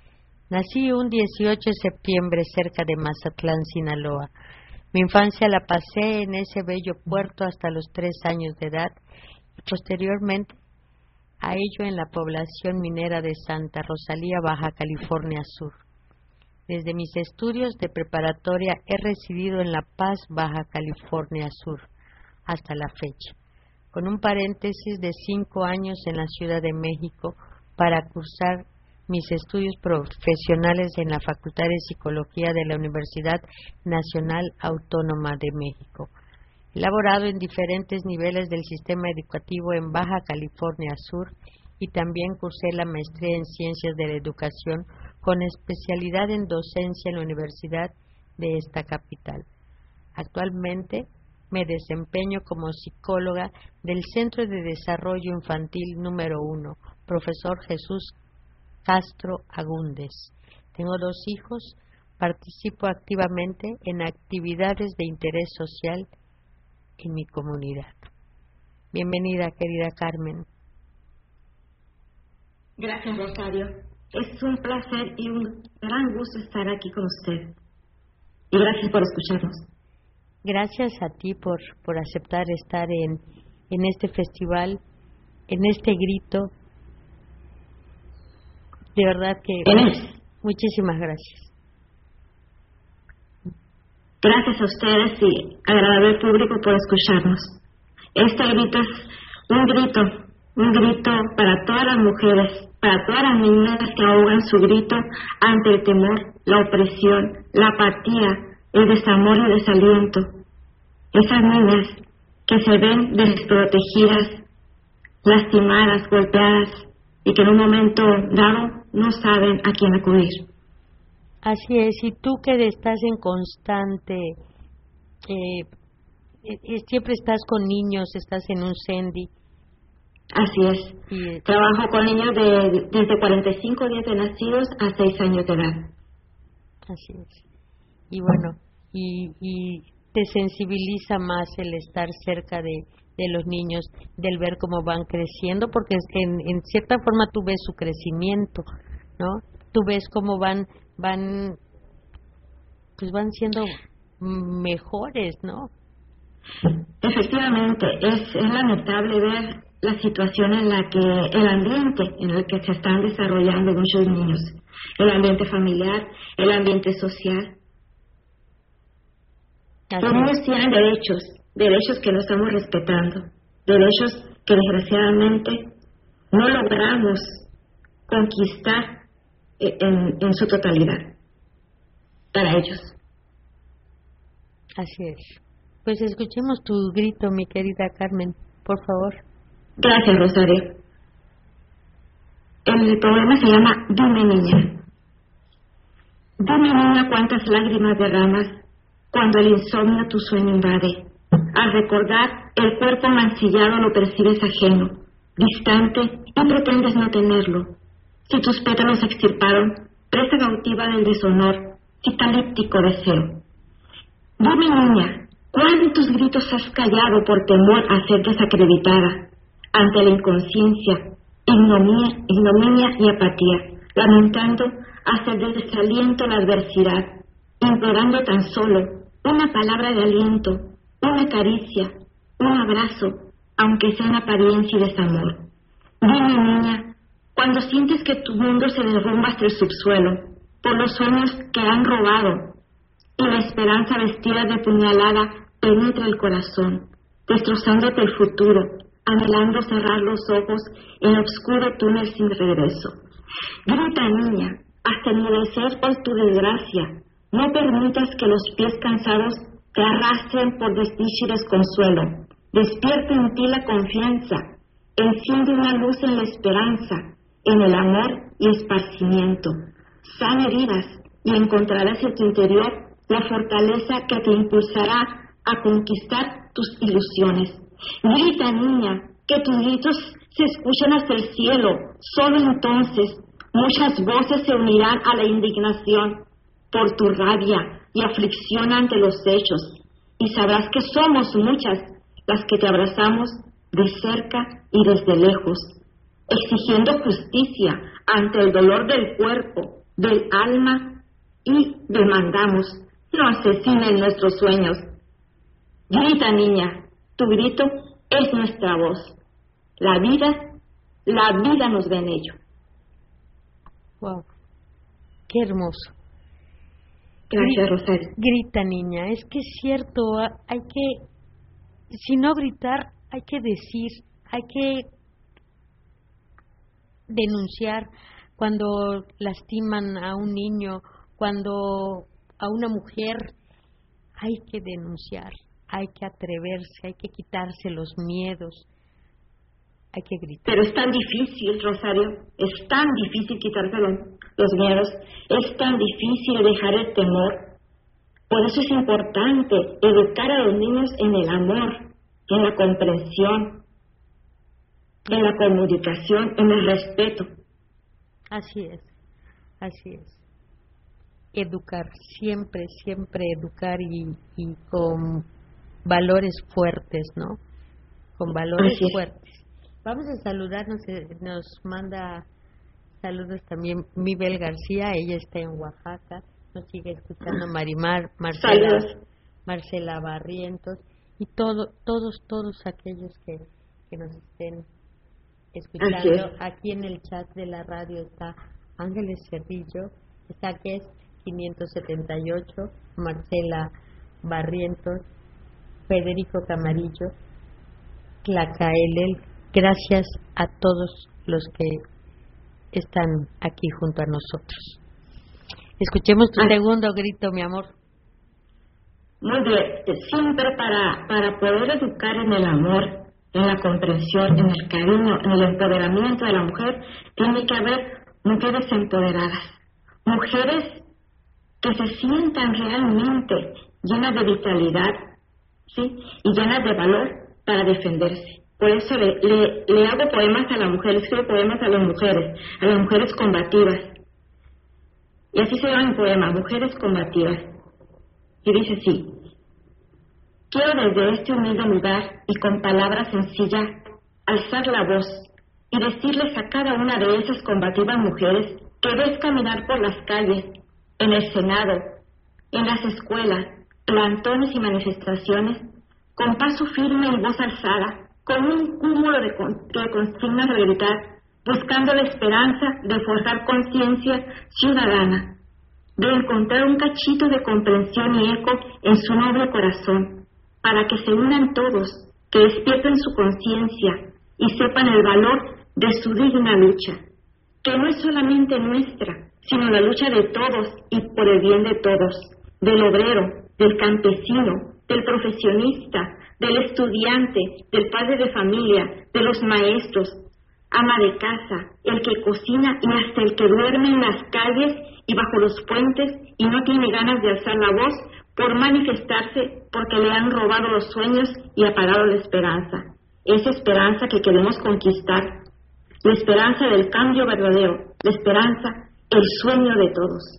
Nací un dieciocho de septiembre cerca de Mazatlán, Sinaloa. Mi infancia la pasé en ese bello puerto hasta los tres años de edad y posteriormente a ello en la población minera de Santa Rosalía, Baja California Sur. Desde mis estudios de preparatoria he residido en La Paz, Baja California Sur, hasta la fecha, con un paréntesis de cinco años en la Ciudad de México para cursar mis estudios profesionales en la Facultad de Psicología de la Universidad Nacional Autónoma de México. He laborado en diferentes niveles del sistema educativo en Baja California Sur y también cursé la maestría en Ciencias de la Educación con especialidad en docencia en la Universidad de esta capital. Actualmente me desempeño como psicóloga del Centro de Desarrollo Infantil número uno, Profesor Jesús Castro Agúndez. Tengo dos hijos, participo activamente en actividades de interés social en mi comunidad. Bienvenida, querida Carmen. Gracias, Rosario. Es un placer y un gran gusto estar aquí con usted. Y gracias por escucharnos. Gracias a ti por, por aceptar estar en, en este festival, en este grito De verdad que ¿Tienes? Muchísimas gracias. Gracias a ustedes y agradable público por escucharnos. Este grito es un grito, un grito para todas las mujeres, para todas las niñas que ahogan su grito ante el temor, la opresión, la apatía, el desamor y el desaliento. Esas niñas que se ven desprotegidas, lastimadas, golpeadas y que en un momento dado no saben a quién acudir. Así es, y tú que estás en constante, eh, eh, siempre estás con niños, estás en un Sendi. Así es. Y, Trabajo con niños de desde cuarenta y cinco días de nacidos a seis años de edad. Así es. Y bueno, y, y te sensibiliza más el estar cerca de, de los niños, del ver cómo van creciendo, porque en, en cierta forma tú ves su crecimiento, ¿no? Tú ves cómo van, van, pues van siendo mejores, ¿no? Efectivamente, es, es lamentable ver la situación en la que, el ambiente en el que se están desarrollando muchos niños, el ambiente familiar, el ambiente social. Los niños tienen derechos, derechos que no estamos respetando, derechos que desgraciadamente no logramos conquistar en, en su totalidad para ellos. Así es. Pues escuchemos tu grito, mi querida Carmen, por favor. Gracias, Rosario. El programa se llama Dime Niña. Dime niña cuántas lágrimas derramas cuando el insomnio tu sueño invade. Al recordar el cuerpo mancillado lo percibes ajeno, distante y pretendes no tenerlo. Si tus pétalos se extirparon, presa cautiva del deshonor, citalíptico deseo. Dime niña, ¿cuántos gritos has callado por temor a ser desacreditada ante la inconsciencia, ignominia, ignominia y apatía, lamentando hasta el desaliento la adversidad, implorando tan solo una palabra de aliento, una caricia, un abrazo, aunque sea en apariencia y desamor? Dime niña, cuando sientes que tu mundo se derrumba hasta el subsuelo por los sueños que han robado y la esperanza vestida de puñalada penetra el corazón, destrozándote el futuro, anhelando cerrar los ojos en el oscuro túnel sin regreso. Grita niña, hasta enmudecer por tu desgracia. No permitas que los pies cansados te arrastren por desdicha y desconsuelo. Despierta en ti la confianza, enciende una luz en la esperanza, en el amor y esparcimiento. Sana heridas y encontrarás en tu interior la fortaleza que te impulsará a conquistar tus ilusiones. Grita niña, que tus gritos se escuchen hasta el cielo. Solo entonces muchas voces se unirán a la indignación por tu rabia y aflicción ante los hechos, y sabrás que somos muchas las que te abrazamos de cerca y desde lejos, exigiendo justicia ante el dolor del cuerpo, del alma, y demandamos, no asesinen nuestros sueños. Grita niña, tu grito es nuestra voz. La vida, la vida nos ve en ello. Wow, qué hermoso. Gracias, Rosario. Grita niña, es que es cierto, hay que, si no gritar, hay que decir, hay que denunciar cuando lastiman a un niño, cuando a una mujer, hay que denunciar, hay que atreverse, hay que quitarse los miedos, hay que gritar. Pero es tan difícil, Rosario, es tan difícil quitarse los, los miedos, es tan difícil dejar el temor. Por eso es importante educar a los niños en el amor, en la comprensión, en la comunicación, en el respeto. Así es, así es. Educar, siempre, siempre educar y, y con valores fuertes, ¿no? Con valores fuertes. Vamos a saludarnos, nos manda saludos también Mibel García, ella está en Oaxaca, nos sigue escuchando Marimar, Marcela, Marcela Barrientos y todo, todos, todos aquellos que, que nos estén escuchando. Aquí en el chat de la radio está Ángeles Cerrillo, Isaques quinientos setenta y ocho, Marcela Barrientos, Federico Camarillo, Tlacaelel. Gracias a todos los que están aquí junto a nosotros. Escuchemos tu ah. segundo grito, mi amor. Muy bien, siempre para, para poder educar en el amor, en la comprensión, en el cariño, en el empoderamiento de la mujer, tiene que haber mujeres empoderadas, mujeres que se sientan realmente llenas de vitalidad, ¿sí? Y llenas de valor para defenderse. Por eso le, le, le hago poemas a la mujer, le escribo poemas a las mujeres, a las mujeres combativas. Y así se llama el poema, Mujeres Combativas. Y dice así: quiero desde este humilde lugar y con palabras sencillas alzar la voz y decirles a cada una de esas combativas mujeres que ves caminar por las calles, en el Senado, en las escuelas, plantones y manifestaciones, con paso firme y voz alzada, con un cúmulo de, con, de consignas de gritar, buscando la esperanza de forjar conciencia ciudadana, de encontrar un cachito de comprensión y eco en su noble corazón, para que se unan todos, que despierten su conciencia y sepan el valor de su digna lucha, que no es solamente nuestra, sino la lucha de todos y por el bien de todos, del obrero, del campesino, del profesionista, del estudiante, del padre de familia, de los maestros, ama de casa, el que cocina y hasta el que duerme en las calles y bajo los puentes y no tiene ganas de alzar la voz por manifestarse porque le han robado los sueños y apagado la esperanza. Esa esperanza que queremos conquistar, la esperanza del cambio verdadero, la esperanza, el sueño de todos.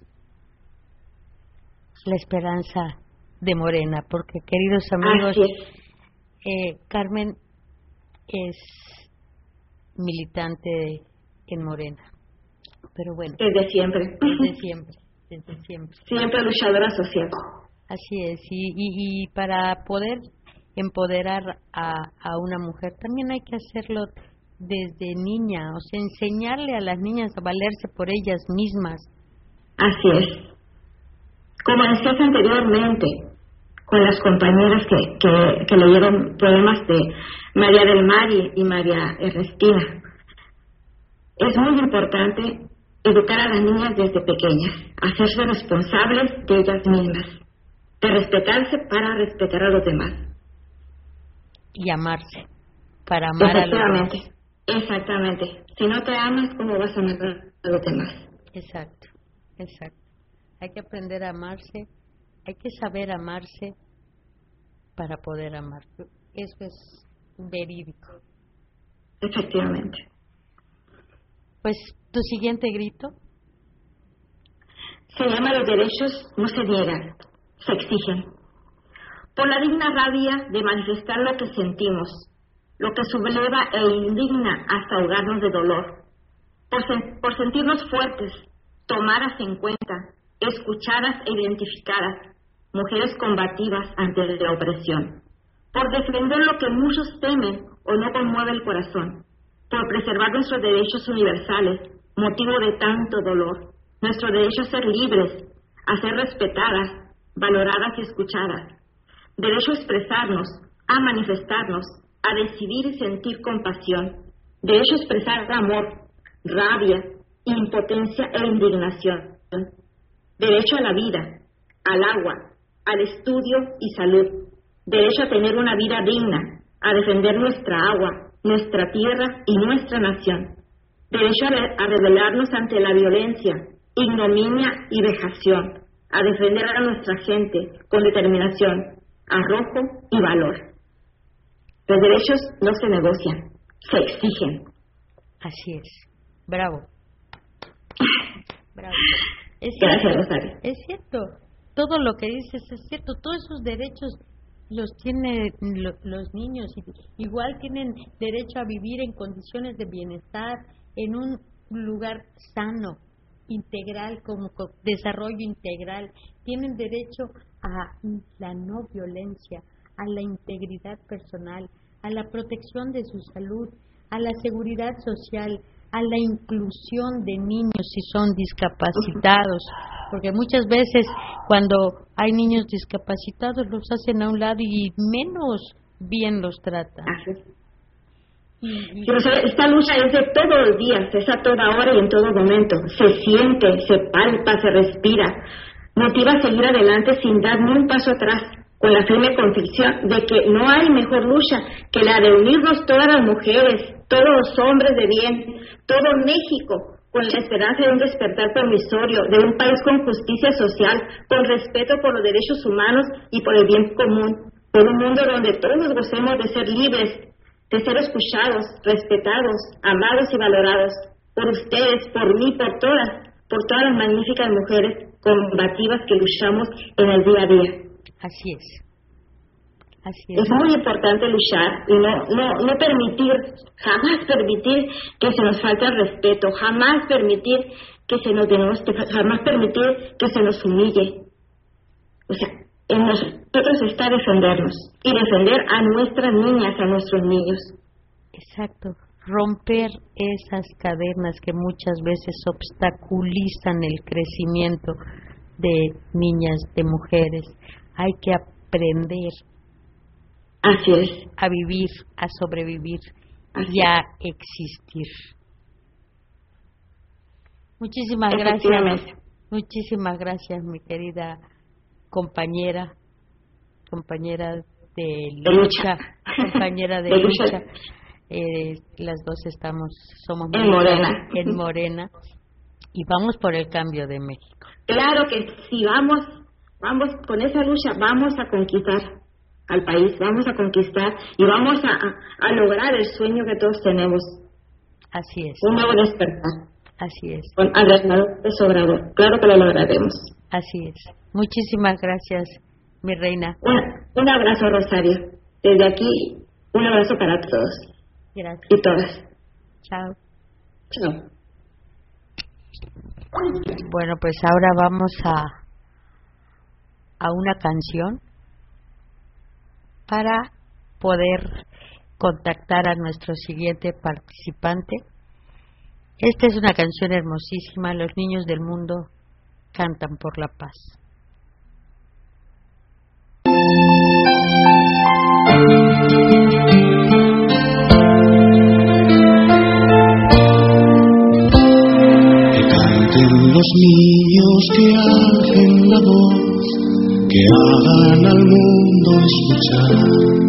La esperanza de Morena, porque queridos amigos, eh, Carmen es militante en Morena, pero bueno. Desde siempre. Desde siempre, desde siempre. Siempre luchadora social. Así es, y, y, y para poder empoderar a, a una mujer también hay que hacerlo desde niña, o sea, enseñarle a las niñas a valerse por ellas mismas. Así es. Como decías anteriormente, con las compañeras que, que, que leyeron poemas de María del Mar y, y María Ernestina, es muy importante educar a las niñas desde pequeñas, hacerse responsables de ellas mismas, de respetarse para respetar a los demás. Y amarse, para amar a los demás. Exactamente. Si no te amas, ¿cómo vas a amar a los demás? Exacto, exacto. Hay que aprender a amarse, hay que saber amarse para poder amar. Eso es verídico. Efectivamente. Pues, ¿tu siguiente grito? Se llama Los derechos no se niegan, se exigen. Por la digna rabia de manifestar lo que sentimos, lo que subleva e indigna hasta ahogarnos de dolor. Por, sen- por sentirnos fuertes, tomadas en cuenta, escuchadas e identificadas, mujeres combativas ante la opresión, por defender lo que muchos temen o no conmueve el corazón, por preservar nuestros derechos universales, motivo de tanto dolor, nuestro derecho a ser libres, a ser respetadas, valoradas y escuchadas, derecho a expresarnos, a manifestarnos, a decidir y sentir compasión, derecho a expresar amor, rabia, impotencia e indignación, derecho a la vida, al agua, al estudio y salud, derecho a tener una vida digna, a defender nuestra agua, nuestra tierra y nuestra nación, derecho a, re- a rebelarnos ante la violencia, ignominia y vejación, a defender a nuestra gente con determinación, arrojo y valor. Los derechos no se negocian, se exigen. Así es. Bravo. Bravo. Es Gracias, cierto, Rosario. es cierto. Todo lo que dices es cierto. Todos esos derechos los tienen lo, los niños. Igual tienen derecho a vivir en condiciones de bienestar, en un lugar sano, integral, como con desarrollo integral. Tienen derecho a la no violencia, a la integridad personal, a la protección de su salud, a la seguridad social, a la inclusión de niños si son discapacitados, porque muchas veces cuando hay niños discapacitados los hacen a un lado y menos bien los tratan. Pero esta lucha es de todos los días, es a toda hora y en todo momento. Se siente, se palpa, se respira. Motiva a seguir adelante sin dar ni un paso atrás, con la firme convicción de que no hay mejor lucha que la de unirnos todas las mujeres, todos los hombres de bien, todo México, con la esperanza de un despertar promisorio, de un país con justicia social, con respeto por los derechos humanos y por el bien común, por un mundo donde todos gocemos de ser libres, de ser escuchados, respetados, amados y valorados, por ustedes, por mí, por todas, por todas las magníficas mujeres combativas que luchamos en el día a día. Así es. Así es. Es muy importante luchar y no, no, no permitir, jamás permitir que se nos falte el respeto, jamás permitir que se nos denoste, jamás permitir que se nos humille. O sea, en nosotros está defendernos y defender a nuestras niñas, a nuestros niños. Exacto. Romper esas cadenas que muchas veces obstaculizan el crecimiento de niñas, de mujeres. Hay que aprender Así es. a vivir, a sobrevivir Así y a existir. Muchísimas gracias. Muchísimas gracias, mi querida compañera, compañera de lucha, compañera de, de lucha. lucha. Eh, las dos estamos, somos en Morena. en Morena y vamos por el cambio de México. Claro que sí, vamos, vamos con esa lucha, vamos a conquistar al país, vamos a conquistar y vamos a, a, a lograr el sueño que todos tenemos. Así es. Un nuevo despertar. Así es. Con Andrés Manuel López Obrador. Claro que lo lograremos. Así es. Muchísimas gracias, mi reina. Un, un abrazo, Rosario. Desde aquí, un abrazo para todos. Gracias. Y todas. Chao. Chao. Bueno, pues ahora vamos a a una canción para poder contactar a nuestro siguiente participante. Esta es una canción hermosísima. Los niños del mundo cantan por la paz. Los niños que alcen la voz, que hagan al mundo escuchar,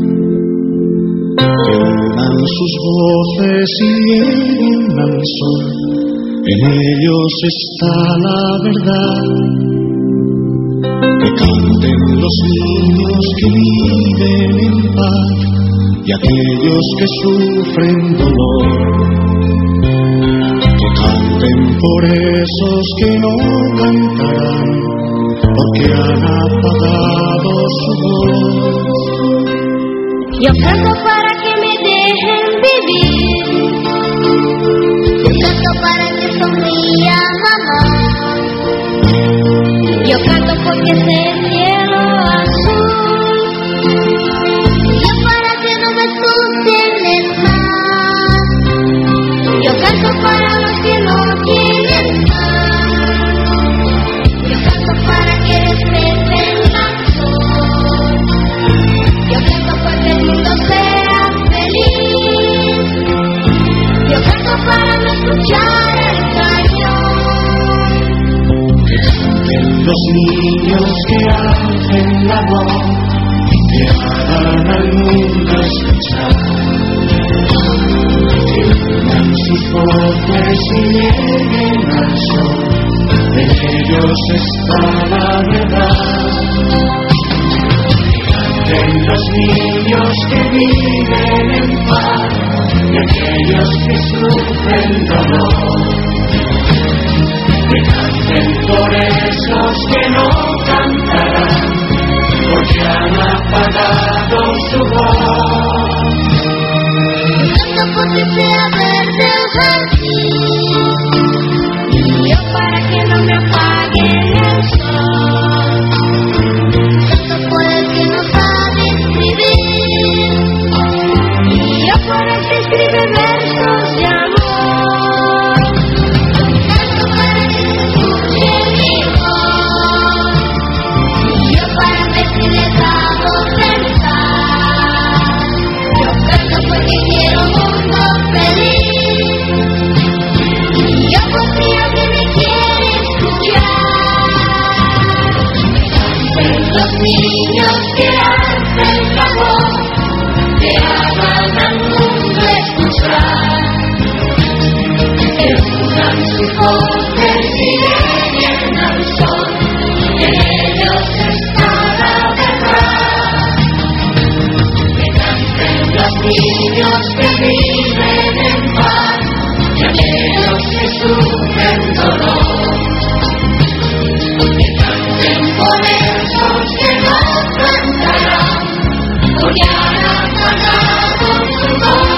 que unan sus voces y lleguen al sol, en ellos está la verdad. Que canten los niños que viven en paz y aquellos que sufren dolor. Canten por esos que no cantarán, porque han apagado su voz. Yo canto para que me dejen vivir, yo canto para que sonría mamá, yo canto porque sé el cielo azul, yo para que no me asusten el mar, yo canto para los que no quieren más, yo canto para que respeten la sol, yo canto para que el mundo sea feliz, yo canto para no escuchar el cañón. Que canten los niños que alcen la voz, que hagan al mundo escuchar, sus voces y lleguen al sol, en ellos está la verdad. Que canten los niños que viven en paz y aquellos que sufren dolor. Que canten por esos que no cantarán, porque han apagado su voz. Canto porque sea verde el jardín, y yo para que no me apague el sol. Canto por el que no sabe escribir, y yo por el que escribe versos de amor. porque han apagado su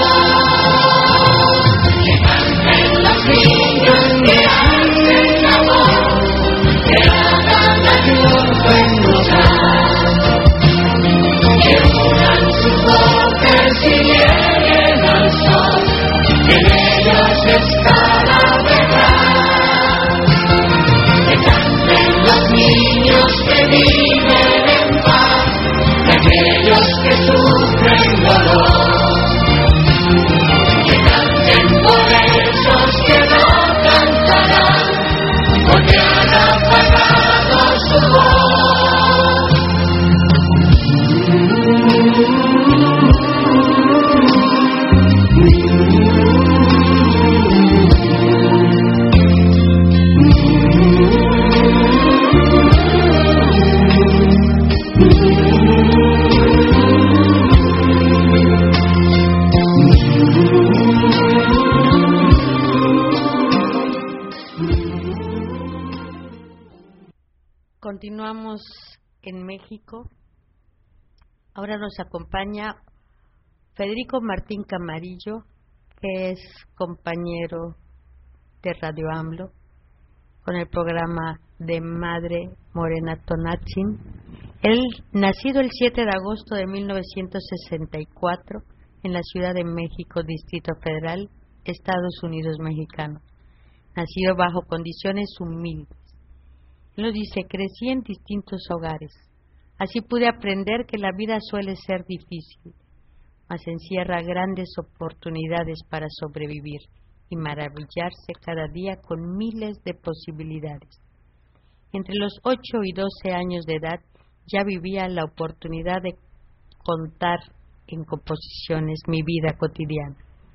voz. Que canten los niños que hacen amor, que hagan la triunfo en lugar, que unan sus voces y lleguen al sol, que en ellos está la verdad. Que canten los niños que viven en paz, de aquellos que sufren dolor. Que canten por esos que no cantarán, porque han apagado su voz. Continuamos en México. Ahora nos acompaña Federico Martín Camarillo, que es compañero de Radio AMLO con el programa de Madre Morena Tonantzin. Él, nacido el siete de agosto de mil novecientos sesenta y cuatro en la Ciudad de México, Distrito Federal, Estados Unidos Mexicanos, nacido bajo condiciones humildes. Él nos dice: crecí en distintos hogares, así pude aprender que la vida suele ser difícil, mas encierra grandes oportunidades para sobrevivir y maravillarse cada día con miles de posibilidades. Entre los ocho y doce años de edad ya vivía la oportunidad de contar en composiciones mi vida cotidiana,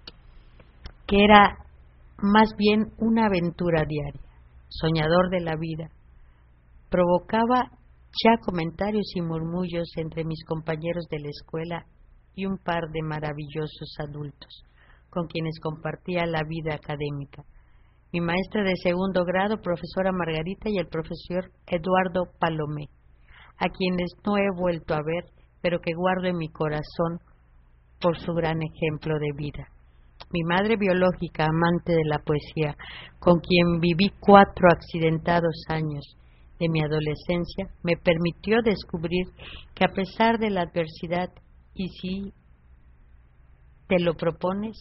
que era más bien una aventura diaria. Soñador de la vida, provocaba ya comentarios y murmullos entre mis compañeros de la escuela y un par de maravillosos adultos con quienes compartía la vida académica. Mi maestra de segundo grado, profesora Margarita, y el profesor Eduardo Palomé, a quienes no he vuelto a ver, pero que guardo en mi corazón por su gran ejemplo de vida. Mi madre biológica, amante de la poesía, con quien viví cuatro accidentados años de mi adolescencia, me permitió descubrir que a pesar de la adversidad, y si te lo propones,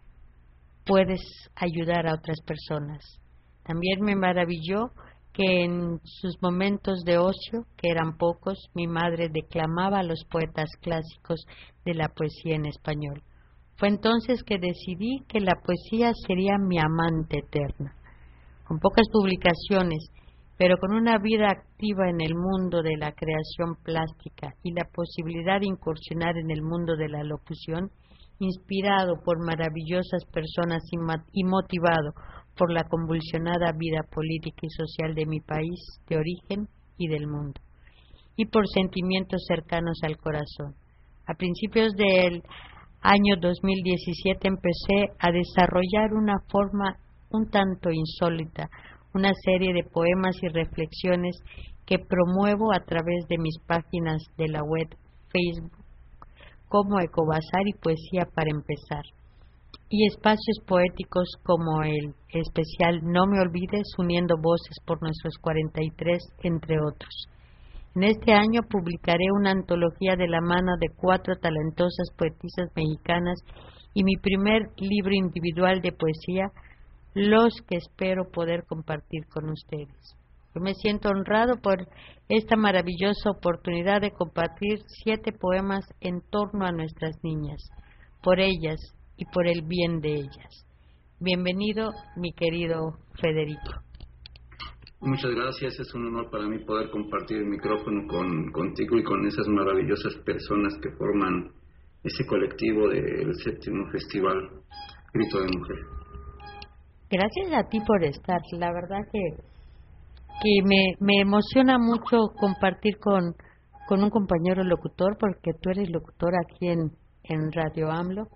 puedes ayudar a otras personas. También me maravilló que en sus momentos de ocio, que eran pocos, mi madre declamaba a los poetas clásicos de la poesía en español. Fue entonces que decidí que la poesía sería mi amante eterna. Con pocas publicaciones, pero con una vida activa en el mundo de la creación plástica y la posibilidad de incursionar en el mundo de la locución, inspirado por maravillosas personas y motivado por la convulsionada vida política y social de mi país de origen y del mundo, y por sentimientos cercanos al corazón. A principios del año dos mil diecisiete empecé a desarrollar una forma un tanto insólita, una serie de poemas y reflexiones que promuevo a través de mis páginas de la web, Facebook, como Ecobazar y Poesía para Empezar, y espacios poéticos como el especial No Me Olvides, uniendo voces por nuestros cuarenta y tres, entre otros. En este año publicaré una antología de la mano de cuatro talentosas poetisas mexicanas y mi primer libro individual de poesía, los que espero poder compartir con ustedes. Yo me siento honrado por esta maravillosa oportunidad de compartir siete poemas en torno a nuestras niñas, por ellas y por el bien de ellas. Bienvenido, mi querido Federico. Muchas gracias, es un honor para mí poder compartir el micrófono con, contigo y con esas maravillosas personas que forman ese colectivo del séptimo Festival Grito de Mujer. Gracias a ti por estar, la verdad que, que me, me emociona mucho compartir con, con un compañero locutor, porque tú eres locutor aquí en, en Radio AMLO.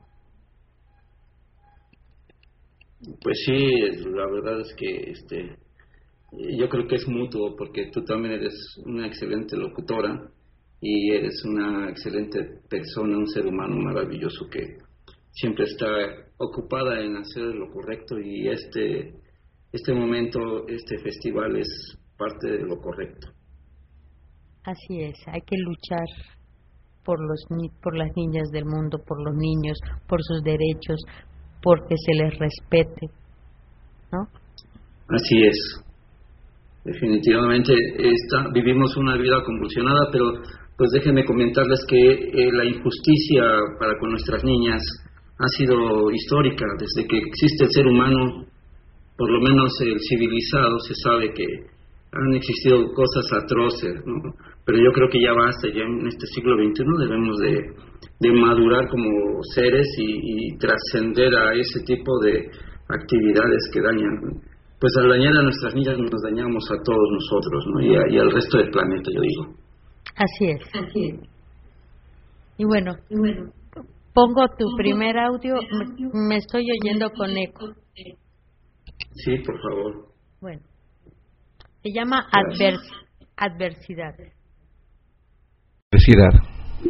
Pues sí, la verdad es que este yo creo que es mutuo, porque tú también eres una excelente locutora y eres una excelente persona, un ser humano maravilloso que siempre está ocupada en hacer lo correcto, y este este momento, este festival es parte de lo correcto. Así es, hay que luchar por los ni- por las niñas del mundo, por los niños, por sus derechos, porque se les respete, ¿no? Así es. Definitivamente esta, vivimos una vida convulsionada, pero pues déjenme comentarles que eh, la injusticia para con nuestras niñas ha sido histórica. Desde que existe el ser humano, por lo menos el civilizado, se sabe que han existido cosas atroces, ¿no? Pero yo creo que ya basta, ya en este siglo veintiuno debemos de, de madurar como seres y, y trascender a ese tipo de actividades que dañan. Pues al dañar a nuestras niñas nos dañamos a todos nosotros, ¿no? Y, a, y al resto del planeta, yo digo. Así es. Así es. Y bueno, Y bueno, pongo tu primer audio, me, me estoy oyendo con eco. Sí, por favor. Bueno, se llama advers adversidad. Adversidad.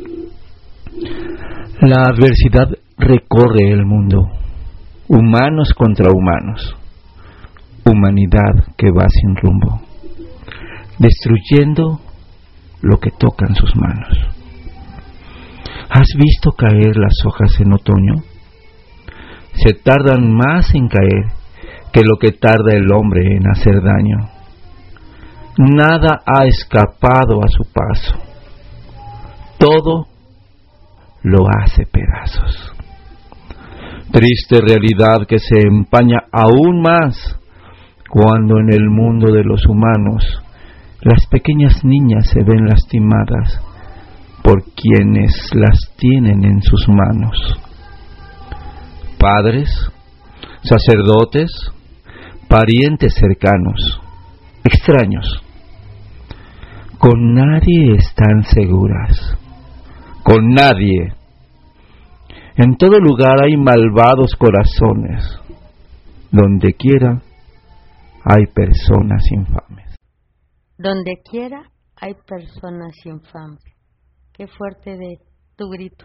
La adversidad recorre el mundo, humanos contra humanos, humanidad que va sin rumbo, destruyendo lo que tocan sus manos. ¿Has visto caer las hojas en otoño? Se tardan más en caer que lo que tarda el hombre en hacer daño. Nada ha escapado a su paso. Todo lo hace pedazos. Triste realidad que se empaña aún más cuando en el mundo de los humanos las pequeñas niñas se ven lastimadas por quienes las tienen en sus manos. Padres, sacerdotes, parientes cercanos, extraños. Con nadie están seguras. Con nadie. En todo lugar hay malvados corazones. Donde quiera hay personas infames. Donde quiera hay personas infames. Qué fuerte de tu grito.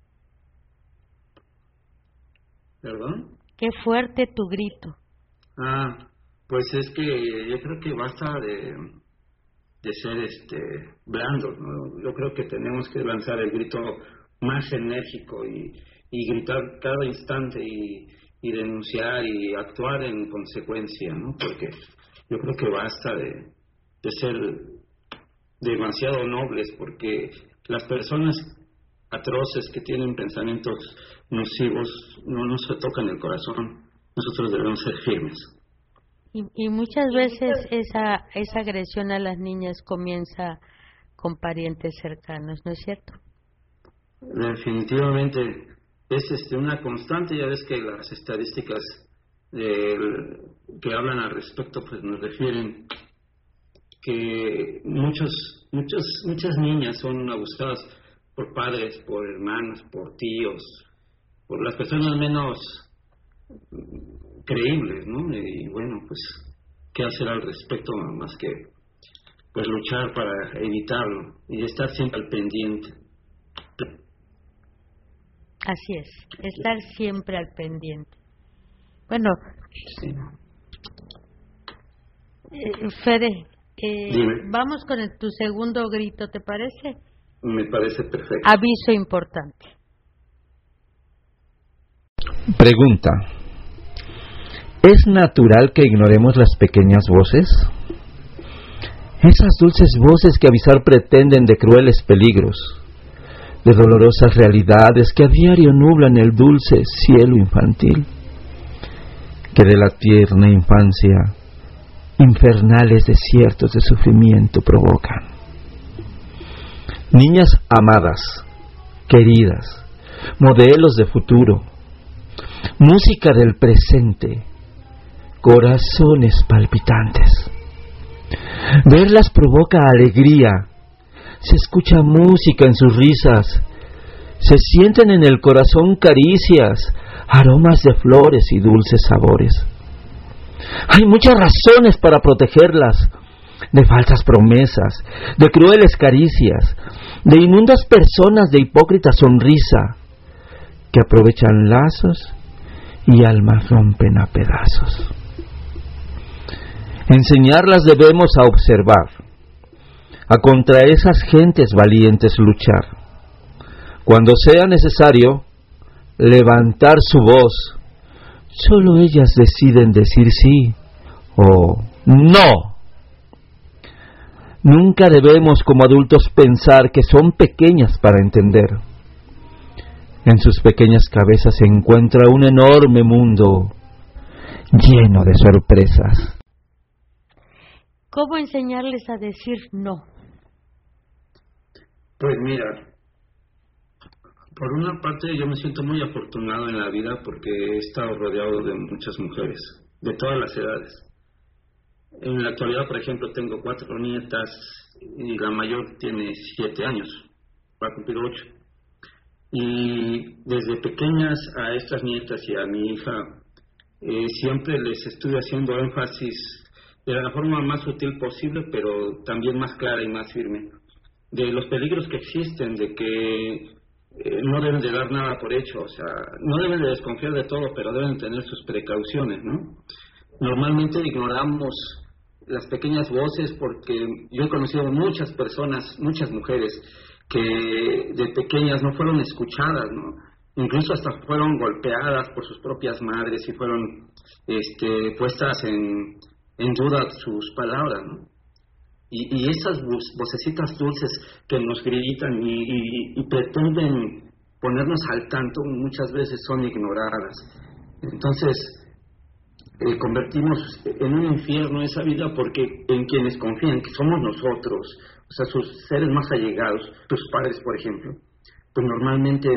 ¿Perdón? Qué fuerte tu grito. Ah, pues es que yo creo que basta de, de ser este blandos, ¿no? Yo creo que tenemos que lanzar el grito más enérgico y, y gritar cada instante y, y denunciar y actuar en consecuencia, ¿no? Porque yo creo que basta de, de ser demasiado nobles, porque las personas atroces que tienen pensamientos nocivos no nos tocan el corazón. Nosotros debemos ser firmes. Y, y muchas veces esa esa agresión a las niñas comienza con parientes cercanos, ¿no es cierto? Definitivamente es este una constante. Ya ves que las estadísticas eh, que hablan al respecto pues nos refieren que muchos muchos muchas niñas son abusadas por padres, por hermanos, por tíos, por las personas menos creíbles, ¿no? Y bueno, pues qué hacer al respecto más que pues luchar para evitarlo y estar siempre al pendiente. Así es, estar siempre al pendiente. Bueno, sí. eh, Fede, eh, Dime. vamos con el, tu segundo grito, ¿te parece? Me parece perfecto. Aviso importante. Pregunta: ¿es natural que ignoremos las pequeñas voces? Esas dulces voces que avisar pretenden de crueles peligros, de dolorosas realidades que a diario nublan el dulce cielo infantil, que de la tierna infancia infernales desiertos de sufrimiento provocan. Niñas amadas, queridas, modelos de futuro, música del presente, corazones palpitantes. Verlas provoca alegría, se escucha música en sus risas, se sienten en el corazón caricias, aromas de flores y dulces sabores. Hay muchas razones para protegerlas, de falsas promesas, de crueles caricias, de inmundas personas de hipócrita sonrisa, que aprovechan lazos y almas rompen a pedazos. Enseñarlas debemos a observar, a contra esas gentes valientes luchar. Cuando sea necesario levantar su voz, solo ellas deciden decir sí o no. Nunca debemos como adultos pensar que son pequeñas para entender. En sus pequeñas cabezas se encuentra un enorme mundo lleno de sorpresas. ¿Cómo enseñarles a decir no? Pues mira, por una parte yo me siento muy afortunado en la vida porque he estado rodeado de muchas mujeres, de todas las edades. En la actualidad, por ejemplo, tengo cuatro nietas y la mayor tiene siete años, va a cumplir ocho. Y desde pequeñas a estas nietas y a mi hija, eh, siempre les estuve haciendo énfasis de la forma más sutil posible, pero también más clara y más firme, de los peligros que existen, de que eh, no deben de dar nada por hecho, o sea, no deben de desconfiar de todo, pero deben tener sus precauciones, ¿no? Normalmente ignoramos las pequeñas voces porque yo he conocido muchas personas, muchas mujeres, que de pequeñas no fueron escuchadas, ¿no? Incluso hasta fueron golpeadas por sus propias madres y fueron este, puestas en, en duda sus palabras, ¿no? Y, y esas vocecitas dulces que nos gritan y, y, y pretenden ponernos al tanto muchas veces son ignoradas. Entonces, eh, convertimos en un infierno esa vida porque en quienes confían, que somos nosotros, o sea, sus seres más allegados, tus padres, por ejemplo, pues normalmente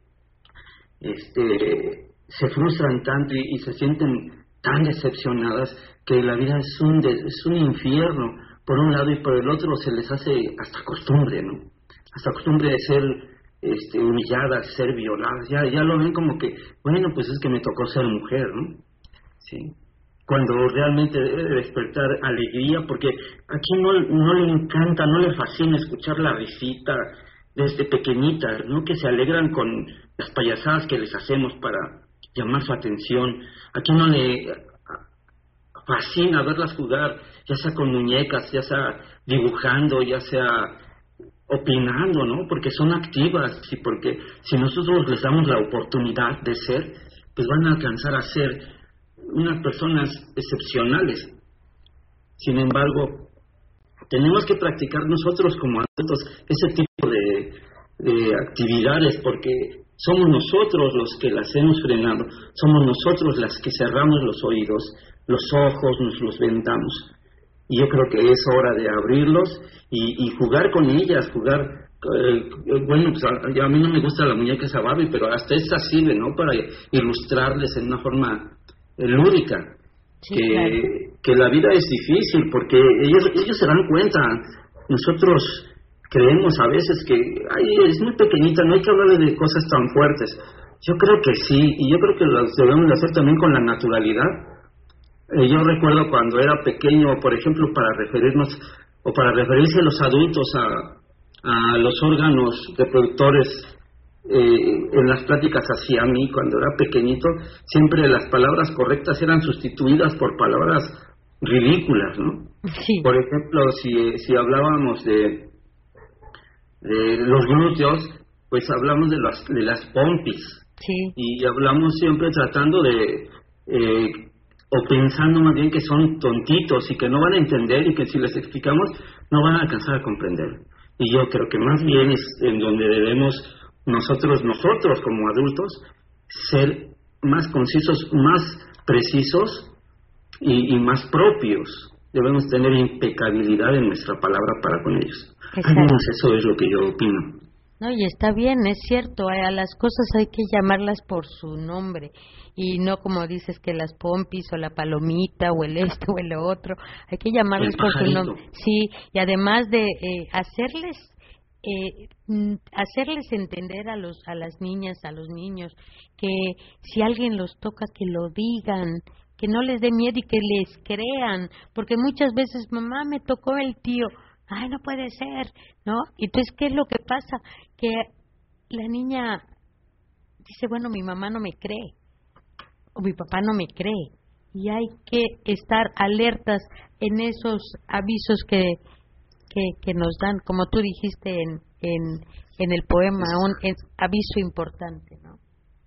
este, se frustran tanto y, y se sienten tan decepcionadas que la vida es un, de, es un infierno. Por un lado y por el otro se les hace hasta costumbre, ¿no? Hasta costumbre de ser este, humilladas, ser violadas. Ya, ya lo ven como que, bueno, pues es que me tocó ser mujer, ¿no? Sí. Cuando realmente debe despertar alegría, porque aquí no, no le encanta, no le fascina escuchar la risita desde pequeñitas, ¿no? Que se alegran con las payasadas que les hacemos para llamar su atención. Aquí no le fascina verlas jugar, ya sea con muñecas, ya sea dibujando, ya sea opinando, ¿no? Porque son activas y porque si nosotros les damos la oportunidad de ser, pues van a alcanzar a ser unas personas excepcionales. Sin embargo, tenemos que practicar nosotros como adultos ese tipo de, de actividades porque somos nosotros los que las hemos frenado, somos nosotros las que cerramos los oídos, los ojos, nos los vendamos. Y yo creo que es hora de abrirlos y, y jugar con ellas, jugar, eh, bueno, pues a, a mí no me gusta la muñeca esa Barbie, pero hasta esta sirve, ¿no? Para ilustrarles en una forma eh, lúdica. Sí, que, claro. que la vida es difícil, porque ellos, ellos se dan cuenta. Nosotros creemos a veces que, ay, es muy pequeñita, no hay que hablarle de cosas tan fuertes. Yo creo que sí, y yo creo que lo debemos de hacer también con la naturalidad. Eh, yo recuerdo cuando era pequeño, por ejemplo, para referirnos o para referirse a los adultos a, a los órganos reproductores eh, en las pláticas hacia mí, cuando era pequeñito, siempre las palabras correctas eran sustituidas por palabras ridículas, ¿no? Sí. Por ejemplo, si, si hablábamos de, de los glúteos, pues hablamos de las, de las pompis. Sí. Y hablamos siempre tratando de... Eh, o pensando más bien que son tontitos y que no van a entender y que si les explicamos no van a alcanzar a comprender. Y yo creo que más bien es en donde debemos nosotros, nosotros como adultos, ser más concisos, más precisos y, y más propios. Debemos tener impecabilidad en nuestra palabra para con ellos. Al menos eso es lo que yo opino. No, y está bien, es cierto, a las cosas hay que llamarlas por su nombre y no como dices que las pompis o la palomita o el esto o el otro, hay que llamarlas por su nombre. Sí, y además de eh, hacerles eh, hacerles entender a los a las niñas, a los niños que si alguien los toca que lo digan, que no les dé miedo y que les crean, porque muchas veces, mamá, me tocó el tío, ay, no puede ser, ¿no? Entonces, ¿qué es lo que pasa? Que la niña dice, bueno, mi mamá no me cree, o mi papá no me cree, y hay que estar alertas en esos avisos que, que, que nos dan, como tú dijiste en, en, en el poema, un en, aviso importante, ¿no?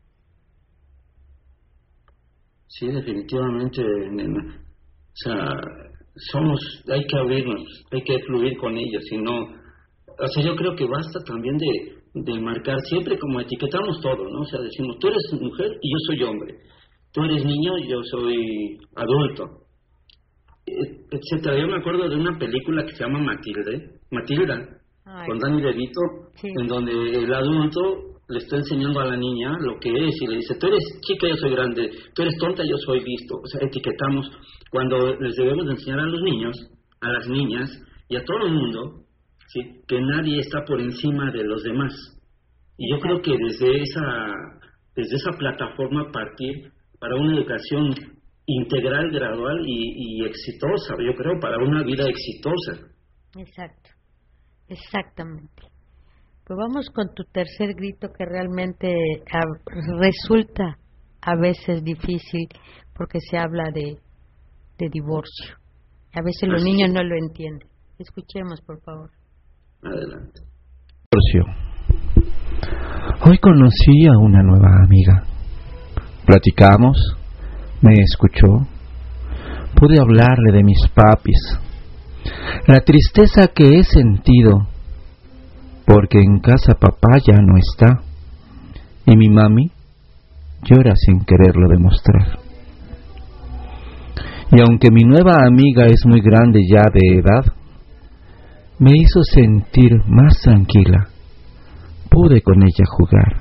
Sí, definitivamente, nena. O sea, somos, hay que abrirnos, hay que fluir con ellos, y no, o sea, yo creo que basta también de, de marcar siempre como etiquetamos todo, ¿no? O sea, decimos, tú eres mujer y yo soy hombre, tú eres niño y yo soy adulto, etcétera. Yo me acuerdo de una película que se llama Matilde, Matilda, Ay. con Danny DeVito, sí. en donde el adulto le está enseñando a la niña lo que es y le dice, tú eres chica, yo soy grande, tú eres tonta, yo soy listo. O sea, etiquetamos cuando les debemos de enseñar a los niños, a las niñas y a todo el mundo, ¿sí?, que nadie está por encima de los demás. Y yo creo que desde esa, desde esa plataforma partir para una educación integral, gradual y, y exitosa, yo creo, para una vida exitosa. Exacto, exactamente. Pues vamos con tu tercer grito, que realmente a, resulta a veces difícil porque se habla de, de divorcio. A veces los niños no lo entienden. Escuchemos, por favor. Adelante. Divorcio. Hoy conocí a una nueva amiga. Platicamos, me escuchó. Pude hablarle de mis papis, la tristeza que he sentido porque en casa papá ya no está y mi mami llora sin quererlo demostrar. Y aunque mi nueva amiga es muy grande ya de edad, me hizo sentir más tranquila. Pude con ella jugar.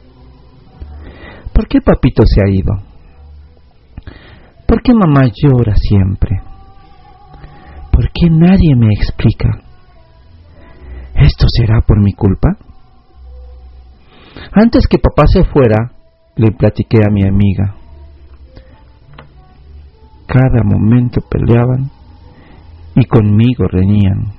¿Por qué papito se ha ido? ¿Por qué mamá llora siempre? ¿Por qué nadie me explica? ¿Esto será por mi culpa? Antes que papá se fuera, le platiqué a mi amiga. Cada momento peleaban y conmigo reñían.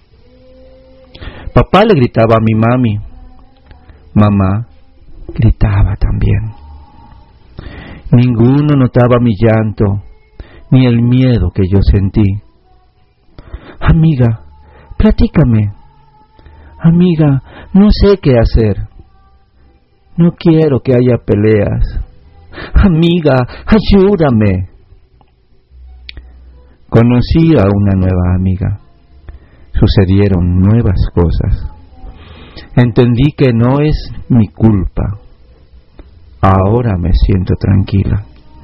Papá le gritaba a mi mami. Mamá gritaba también. Ninguno notaba mi llanto ni el miedo que yo sentí. Amiga, platícame. Amiga, no sé qué hacer. No quiero que haya peleas. Amiga, ayúdame. Conocí a una nueva amiga. Sucedieron nuevas cosas. Entendí que no es mi culpa. Ahora me siento tranquila.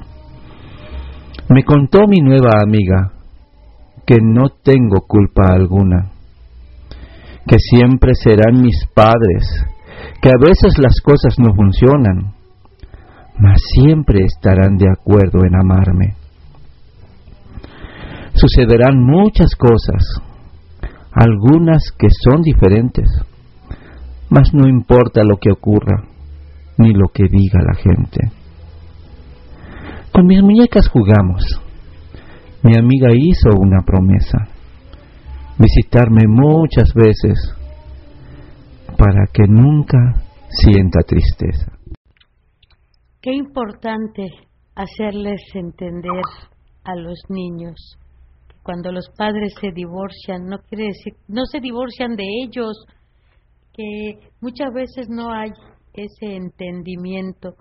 Me contó mi nueva amiga que no tengo culpa alguna, que siempre serán mis padres, que a veces las cosas no funcionan, mas siempre estarán de acuerdo en amarme. Sucederán muchas cosas, algunas que son diferentes, mas no importa lo que ocurra, ni lo que diga la gente. Con mis muñecas jugamos. Mi amiga hizo una promesa: visitarme muchas veces para que nunca sienta tristeza. Qué importante hacerles entender a los niños que cuando los padres se divorcian, no quiere decir, no se divorcian de ellos, que muchas veces no hay ese entendimiento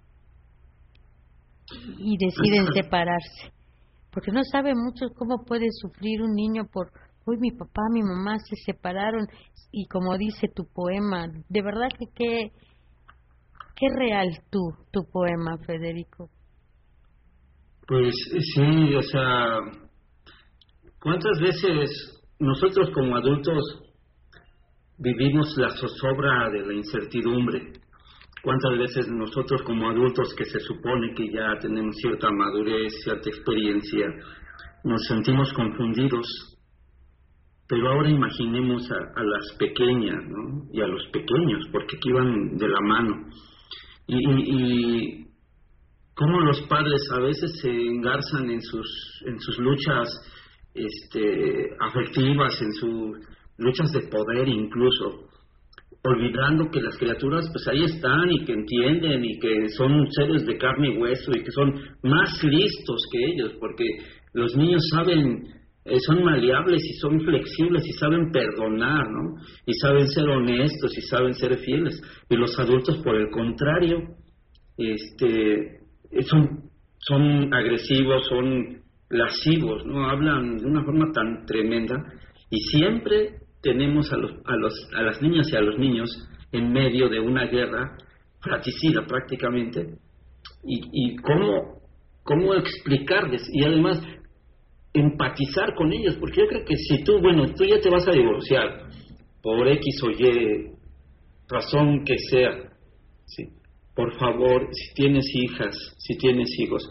y deciden separarse, porque no saben mucho cómo puede sufrir un niño por, uy, mi papá, mi mamá se separaron, y como dice tu poema, de verdad que qué, qué real tu, tu poema, Federico. Pues sí, o sea, ¿cuántas veces nosotros como adultos vivimos la zozobra de la incertidumbre? ¿Cuántas veces nosotros como adultos, que se supone que ya tenemos cierta madurez, cierta experiencia, nos sentimos confundidos? Pero ahora imaginemos a, a las pequeñas, ¿no? Y a los pequeños, porque aquí van de la mano. Y, y, cómo los padres a veces se engarzan en sus en sus luchas este, afectivas, en sus luchas de poder incluso, olvidando que las criaturas pues ahí están y que entienden y que son seres de carne y hueso y que son más listos que ellos, porque los niños saben, eh, son maleables y son flexibles y saben perdonar, ¿no? Y saben ser honestos y saben ser fieles. Y los adultos, por el contrario, este, son, son agresivos, son lascivos, ¿no? Hablan de una forma tan tremenda y siempre tenemos a los, a los, a las niñas y a los niños en medio de una guerra fratricida prácticamente. Y, y cómo, cómo explicarles y además empatizar con ellos, porque yo creo que si tú, bueno, tú ya te vas a divorciar por X o Y razón que sea, ¿sí? Por favor, si tienes hijas, si tienes hijos,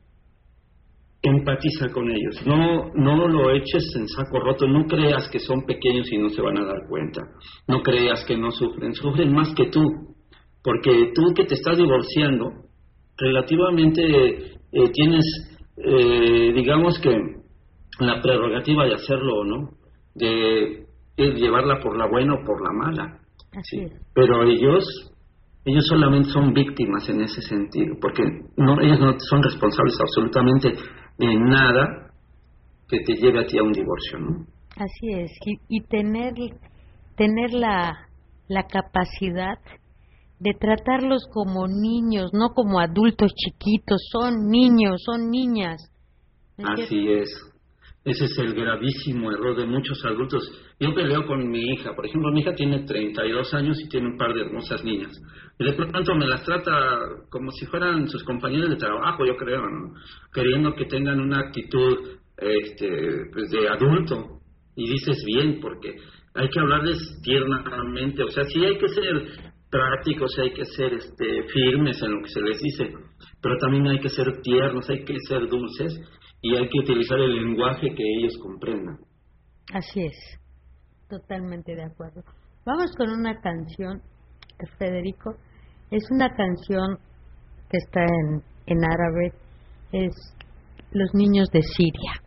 empatiza con ellos, no no lo eches en saco roto, no creas que son pequeños y no se van a dar cuenta, no creas que no sufren, sufren más que tú, porque tú que te estás divorciando, relativamente eh, tienes, eh, digamos que la prerrogativa de hacerlo o no, de, de llevarla por la buena o por la mala, así ¿sí? es. Pero ellos ellos solamente son víctimas en ese sentido, porque no, ellos no son responsables absolutamente de nada que te lleve a ti a un divorcio, ¿no? Así es, y, y tener tener la, la capacidad de tratarlos como niños, no como adultos chiquitos, son niños, son niñas. Así es. Ese es el gravísimo error de muchos adultos. Yo peleo con mi hija, por ejemplo, mi hija tiene treinta y dos años y tiene un par de hermosas niñas. Y de pronto me las trata como si fueran sus compañeros de trabajo, yo creo, ¿no? Queriendo que tengan una actitud este, pues de adulto. Y dices bien, porque hay que hablarles tiernamente. O sea, sí hay que ser prácticos, hay que ser este, firmes en lo que se les dice, pero también hay que ser tiernos, hay que ser dulces. Y hay que utilizar el lenguaje que ellos comprendan. Así es, totalmente de acuerdo. Vamos con una canción, Federico. Es una canción que está en, en árabe, es Los niños de Siria.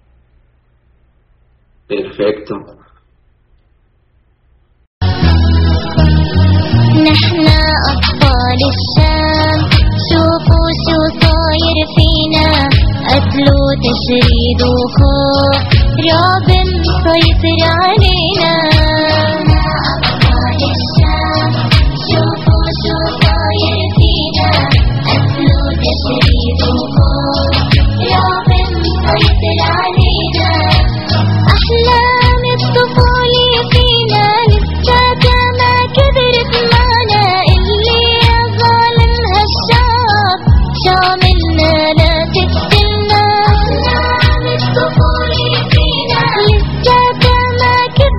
Perfecto. نحن أطفال الشام شوفوا شو صاير فينا قتل وتشريد وخوف رعب مسيطر علينا أطفال الشام شوفوا شو صاير فينا قتل وتشريد وخوف رعب مسيطر علينا أحلام الطفولة فينا لسه ما كبرت معنا اللي يا ظالم هالشعب شو عملنا لا تقتلنا أحلام الطفولة فينا لسه ما كبرت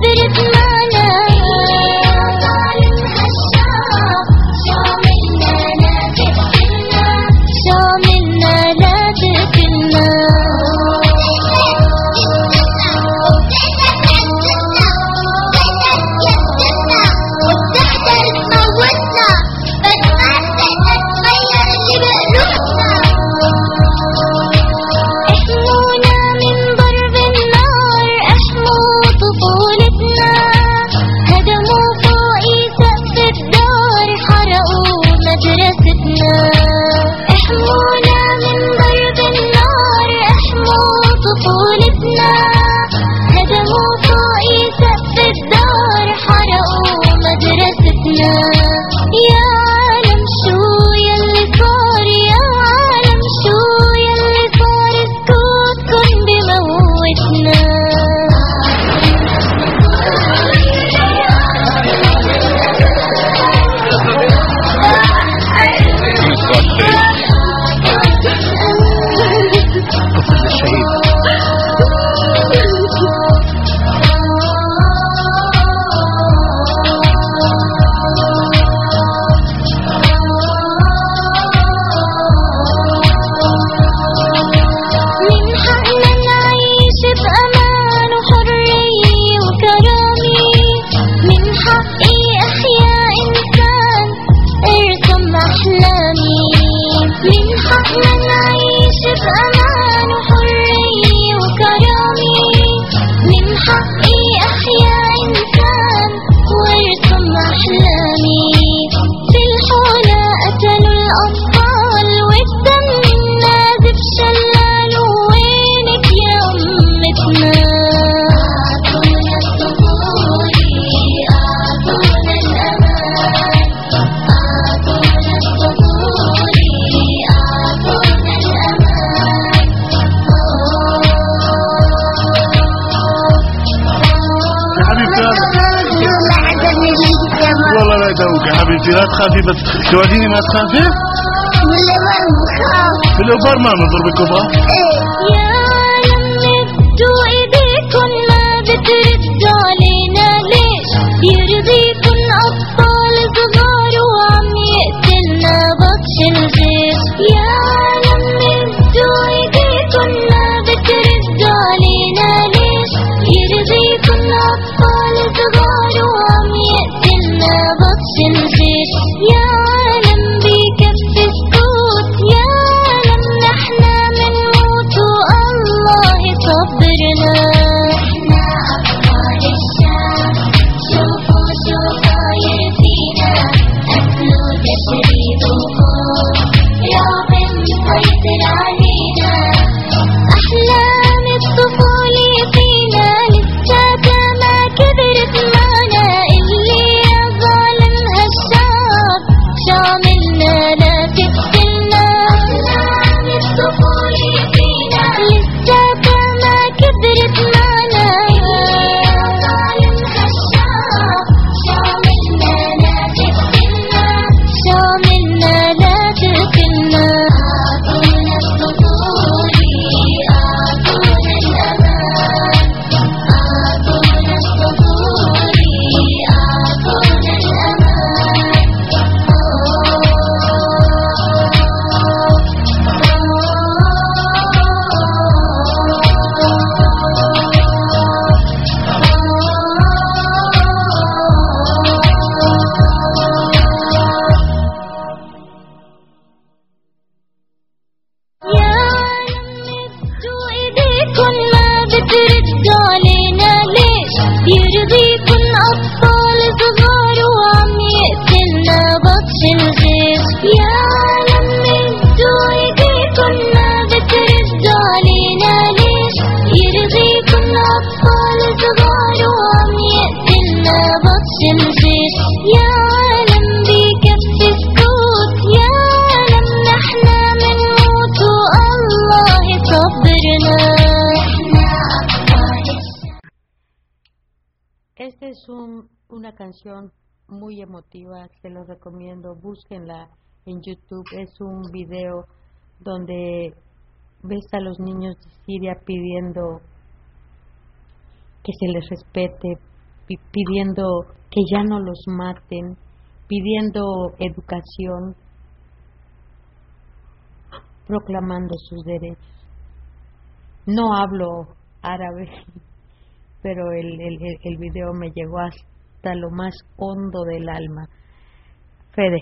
والله دوقة حبيبتي لا تخافي بس توعديني ما تخافي؟ من الأمر بخاف. في الأوبار ما نضربك كبار؟ يا لما بدوا إيديكن ما بتردوا علينا ليش؟ يرضيكن أطفال صغار وعم يقتلنا بطش الجيش. يا لما بدوا إيديكن ما بتردوا علينا ليش؟ يرضيكن أطفال صغار وعم يقتلنا بطش الجيش. يا عالم بكفي سكوت، يا عالم نحنا منموت والله صبرنا. احنا أطفال الشام شوفوا شو صاير فينا، قتل وتشريد وخوف رعب مسيطر علينا. أحلام الطفولة فينا لساتها ما كبرت معنا، اللي يا ظالم هالشعب شو عملنا لا تقتلنا. أحلام الطفولة فينا لساتها ما كبرت معنا، اللي يا ظالم هالشعب شو عملنا لا تقتلنا. شو عملنا لا تقتلنا. أعطونا الطفولة، أعطونا الأمان، أعطونا الطفولة، أعطونا يا لما بدوا إيديكن ما بتردوا علينا ليش؟ يرضيكن أطفال صغار وعم يقتلنا بطش الجيش. يا لما بدوا إيديكن ما بتردوا علينا ليش؟ يرضيكن أطفال صغار وعم يقتلنا بطش الجيش. يا عالم بكفي سكوت، يا عالم نحنا منموت والله صبرنا. احنا أطفال الشام. Esta es un, una canción muy emotiva, se los recomiendo, búsquenla en YouTube. Es un video donde ves a los niños de Siria pidiendo que se les respete, pi- pidiendo que ya no los maten, pidiendo educación, proclamando sus derechos. No hablo árabe, pero el, el, el- el video me llegó hasta lo más hondo del alma. Fede.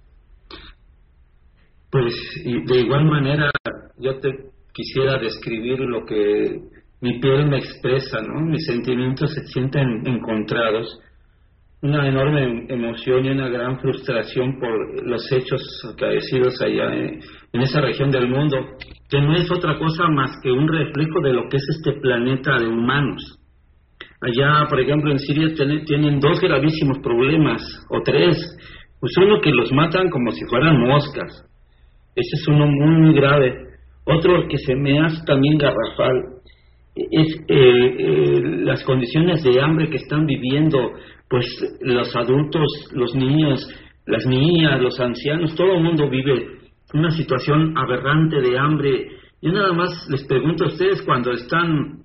Pues y de igual manera yo te quisiera describir lo que mi piel me expresa, ¿no? Mis sentimientos se sienten encontrados, una enorme emoción y una gran frustración por los hechos acaecidos allá en, en esa región del mundo, que no es otra cosa más que un reflejo de lo que es este planeta de humanos. Allá, por ejemplo, en Siria tienen, tienen dos gravísimos problemas, o tres. Pues uno, que los matan como si fueran moscas. Ese es uno muy grave. Otro que se me hace también garrafal es eh, eh, las condiciones de hambre que están viviendo pues los adultos, los niños, las niñas, los ancianos. Todo el mundo vive una situación aberrante de hambre. Yo nada más les pregunto a ustedes, cuando están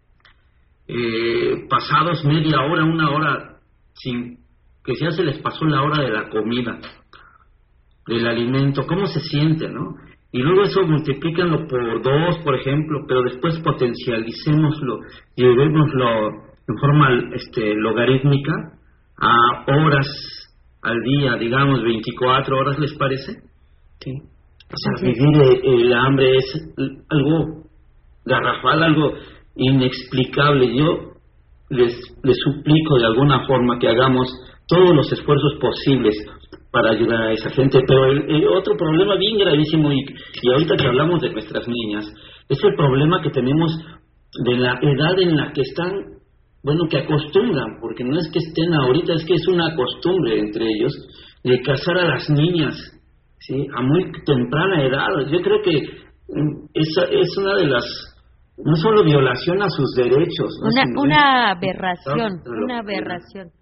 eh, pasados media hora, una hora, sin que ya se les pasó la hora de la comida, del alimento, ¿cómo se siente, no? Y luego eso multiplícanlo por dos, por ejemplo, pero después potencialicémoslo, llevémoslo en forma este, logarítmica a horas al día, digamos veinticuatro horas, ¿les parece? Sí. O sea, vivir el, el hambre es algo garrafal, algo inexplicable. Yo les, les suplico de alguna forma que hagamos todos los esfuerzos posibles para ayudar a esa gente. Pero el, el otro problema bien gravísimo, y, y ahorita que hablamos de nuestras niñas, es el problema que tenemos de la edad en la que están, bueno, que acostumbran, porque no es que estén ahorita, es que es una costumbre entre ellos, de casar a las niñas, ¿sí?, a muy temprana edad. Yo creo que esa es una de las, no solo violación a sus derechos, ¿no?, una, sino una es, aberración, ¿no?, una aberración.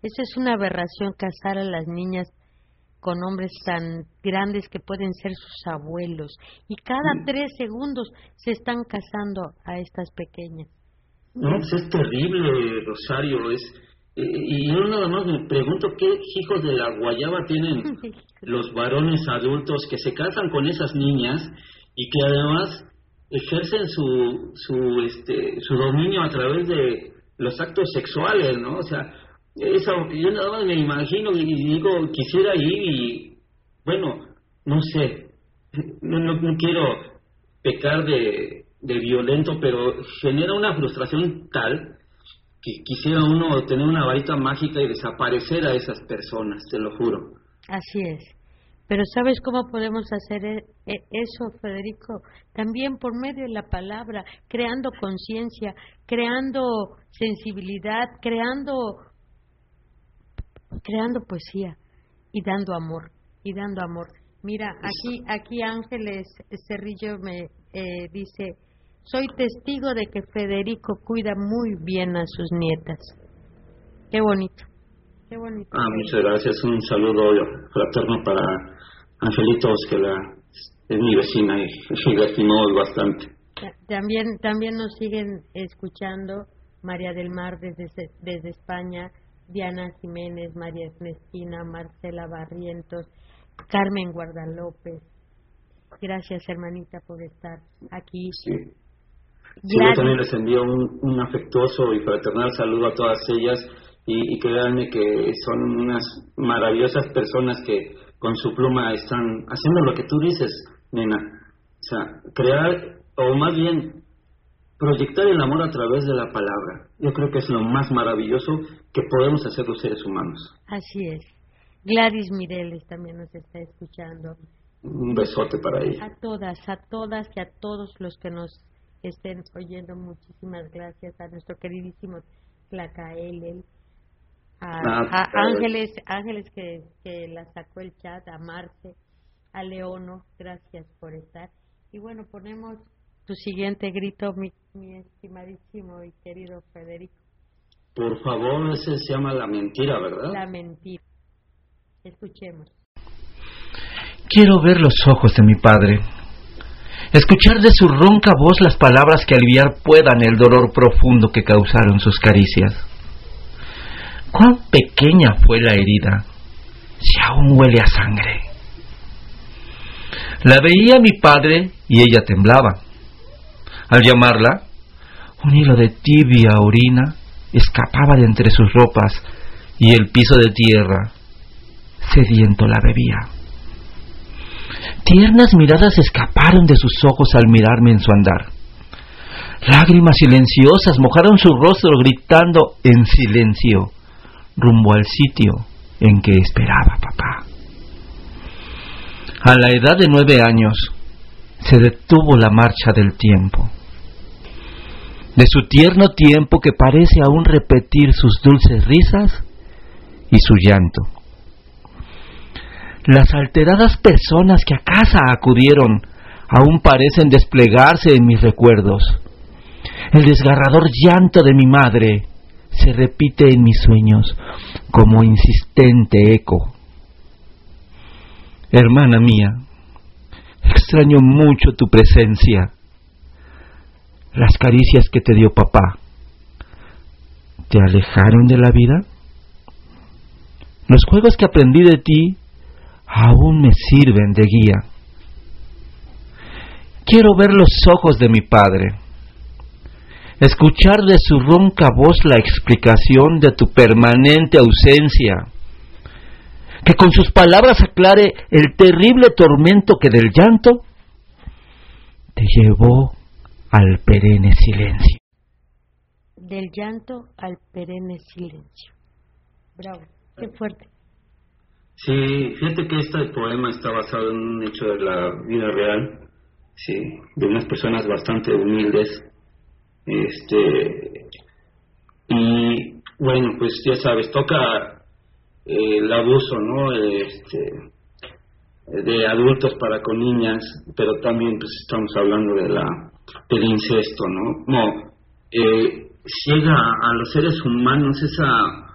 Eso es una aberración, casar a las niñas con hombres tan grandes que pueden ser sus abuelos. Y cada tres segundos se están casando a estas pequeñas. No, pues es terrible, Rosario. Es eh, y yo nada más me pregunto qué hijos de la guayaba tienen los varones adultos que se casan con esas niñas y que además ejercen su su este su dominio a través de los actos sexuales, ¿no? O sea, eso, yo nada más me imagino y digo, quisiera ir y, bueno, no sé, no, no, no quiero pecar de, de violento, pero genera una frustración tal que quisiera uno tener una varita mágica y desaparecer a esas personas, te lo juro. Así es. Pero ¿sabes cómo podemos hacer eso, Federico? También por medio de la palabra, creando conciencia, creando sensibilidad, creando creando poesía y dando amor, y dando amor. Mira, aquí aquí Ángeles Cerrillo me eh, dice, soy testigo de que Federico cuida muy bien a sus nietas. Qué bonito, qué bonito. Ah, muchas gracias. Un saludo fraterno para Angelitos, que la, es mi vecina y, y la estimamos bastante. También, también nos siguen escuchando María del Mar desde, desde España, Diana Jiménez, María Ernestina, Marcela Barrientos, Carmen Guardalópez. Gracias, hermanita, por estar aquí. Sí. Sí, yo también les envío un, un afectuoso y fraternal saludo a todas ellas y, y créanme que son unas maravillosas personas que con su pluma están haciendo lo que tú dices, nena. O sea, crear, o más bien proyectar el amor a través de la palabra. Yo creo que es lo más maravilloso que podemos hacer los seres humanos. Así es. Gladys Mireles también nos está escuchando. Un besote para ella. A todas, a todas y a todos los que nos estén oyendo, muchísimas gracias. A nuestro queridísimo Tlacaelel, a, ah, a Ángeles, Ángeles que, que la sacó el chat, a Marce, a Leono, gracias por estar. Y bueno, ponemos tu siguiente grito, mi, mi estimadísimo y querido Federico. Por favor, ese se llama La Mentira, ¿verdad? La Mentira. Escuchemos. Quiero ver los ojos de mi padre, escuchar de su ronca voz las palabras que aliviar puedan el dolor profundo que causaron sus caricias. Cuán pequeña fue la herida, si aún huele a sangre. La veía mi padre y ella temblaba. Al llamarla, un hilo de tibia orina escapaba de entre sus ropas y el piso de tierra, sediento, la bebía. Tiernas miradas escaparon de sus ojos al mirarme en su andar. Lágrimas silenciosas mojaron su rostro gritando en silencio rumbo al sitio en que esperaba papá. A la edad de nueve años se detuvo la marcha del tiempo, de su tierno tiempo que parece aún repetir sus dulces risas y su llanto. Las alteradas personas que a casa acudieron aún parecen desplegarse en mis recuerdos. El desgarrador llanto de mi madre se repite en mis sueños como insistente eco. Hermana mía, extraño mucho tu presencia. Las caricias que te dio papá, ¿te alejaron de la vida? Los juegos que aprendí de ti aún me sirven de guía. Quiero ver los ojos de mi padre, escuchar de su ronca voz la explicación de tu permanente ausencia, que con sus palabras aclare el terrible tormento que del llanto te llevó al perenne silencio. Del llanto al perenne silencio. Bravo, qué fuerte. Sí, fíjate que este poema está basado en un hecho de la vida real, sí, de unas personas bastante humildes, este, y bueno, pues ya sabes, toca eh, el abuso, ¿no? Este, de adultos para con niñas, pero también pues estamos hablando de la del incesto, ¿no? No, eh, ciega a los seres humanos esa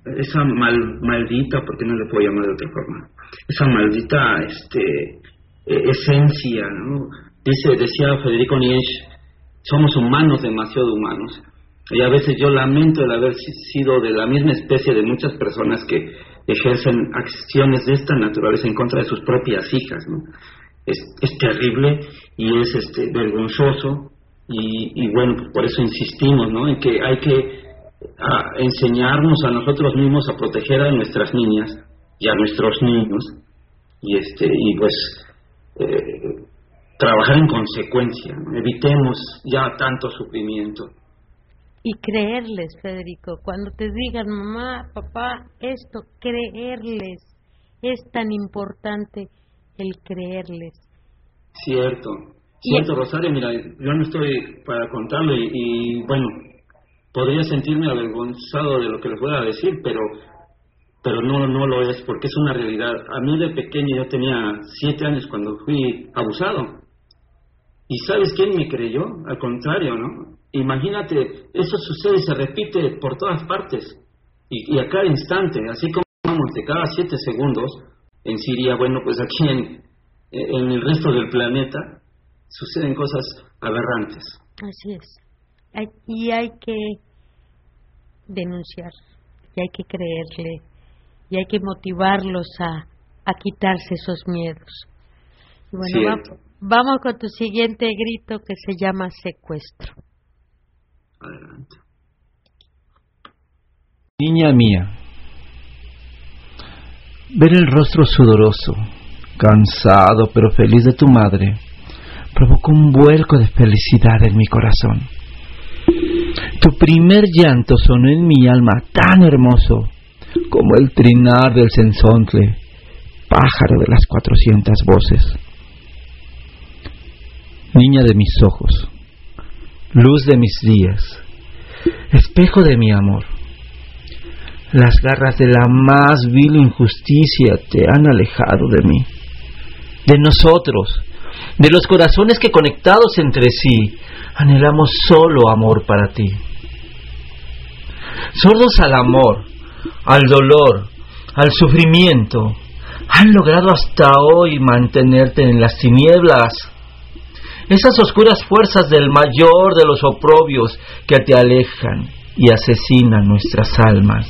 esa mal, maldita, porque no le puedo llamar de otra forma, esa maldita este, esencia, ¿no? Dice, decía Federico Nietzsche, somos humanos, demasiado humanos, y a veces yo lamento el haber sido de la misma especie de muchas personas que ejercen acciones de esta naturaleza en contra de sus propias hijas, ¿no? Es, es terrible y es este, vergonzoso, y, y bueno, por eso insistimos, ¿no?, en que hay que a enseñarnos a nosotros mismos a proteger a nuestras niñas y a nuestros niños, y este y pues eh, trabajar en consecuencia, ¿no? Evitemos ya tanto sufrimiento. Y creerles, Federico, cuando te digan mamá, papá, esto, creerles, es tan importante el creerles. Cierto, cierto, Rosario, mira, yo no estoy para contarlo y, y bueno, podría sentirme avergonzado de lo que les voy a decir, pero pero no no lo es, porque es una realidad. A mí de pequeño, yo tenía siete años cuando fui abusado, y ¿sabes quién me creyó? Al contrario, ¿no? Imagínate, eso sucede y se repite por todas partes, y, y a cada instante, así como de cada siete segundos en Siria, bueno, pues aquí en, en el resto del planeta suceden cosas aberrantes. Así es. Hay, y hay que denunciar, y hay que creerle, y hay que motivarlos a, a quitarse esos miedos. Y bueno, va, vamos con tu siguiente grito, que se llama secuestro. Adelante. Niña mía, ver el rostro sudoroso, cansado pero feliz de tu madre provocó un vuelco de felicidad en mi corazón. Tu primer llanto sonó en mi alma tan hermoso como el trinar del cenzontle, pájaro de las cuatrocientas voces. Niña de mis ojos, luz de mis días, espejo de mi amor, las garras de la más vil injusticia te han alejado de mí, de nosotros, de los corazones que conectados entre sí anhelamos solo amor para ti. Sordos al amor, al dolor, al sufrimiento, han logrado hasta hoy mantenerte en las tinieblas. Esas oscuras fuerzas del mayor de los oprobios que te alejan y asesinan nuestras almas.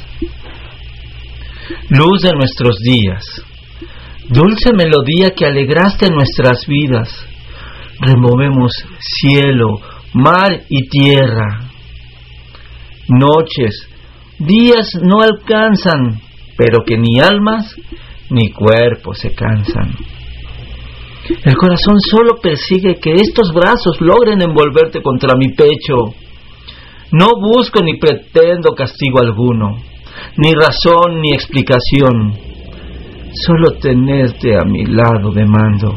Luz de nuestros días, dulce melodía que alegraste nuestras vidas, removemos cielo, mar y tierra. Noches, días no alcanzan, pero que ni almas ni cuerpos se cansan. El corazón solo persigue que estos brazos logren envolverte contra mi pecho. No busco ni pretendo castigo alguno, ni razón ni explicación, solo tenerte a mi lado de mando.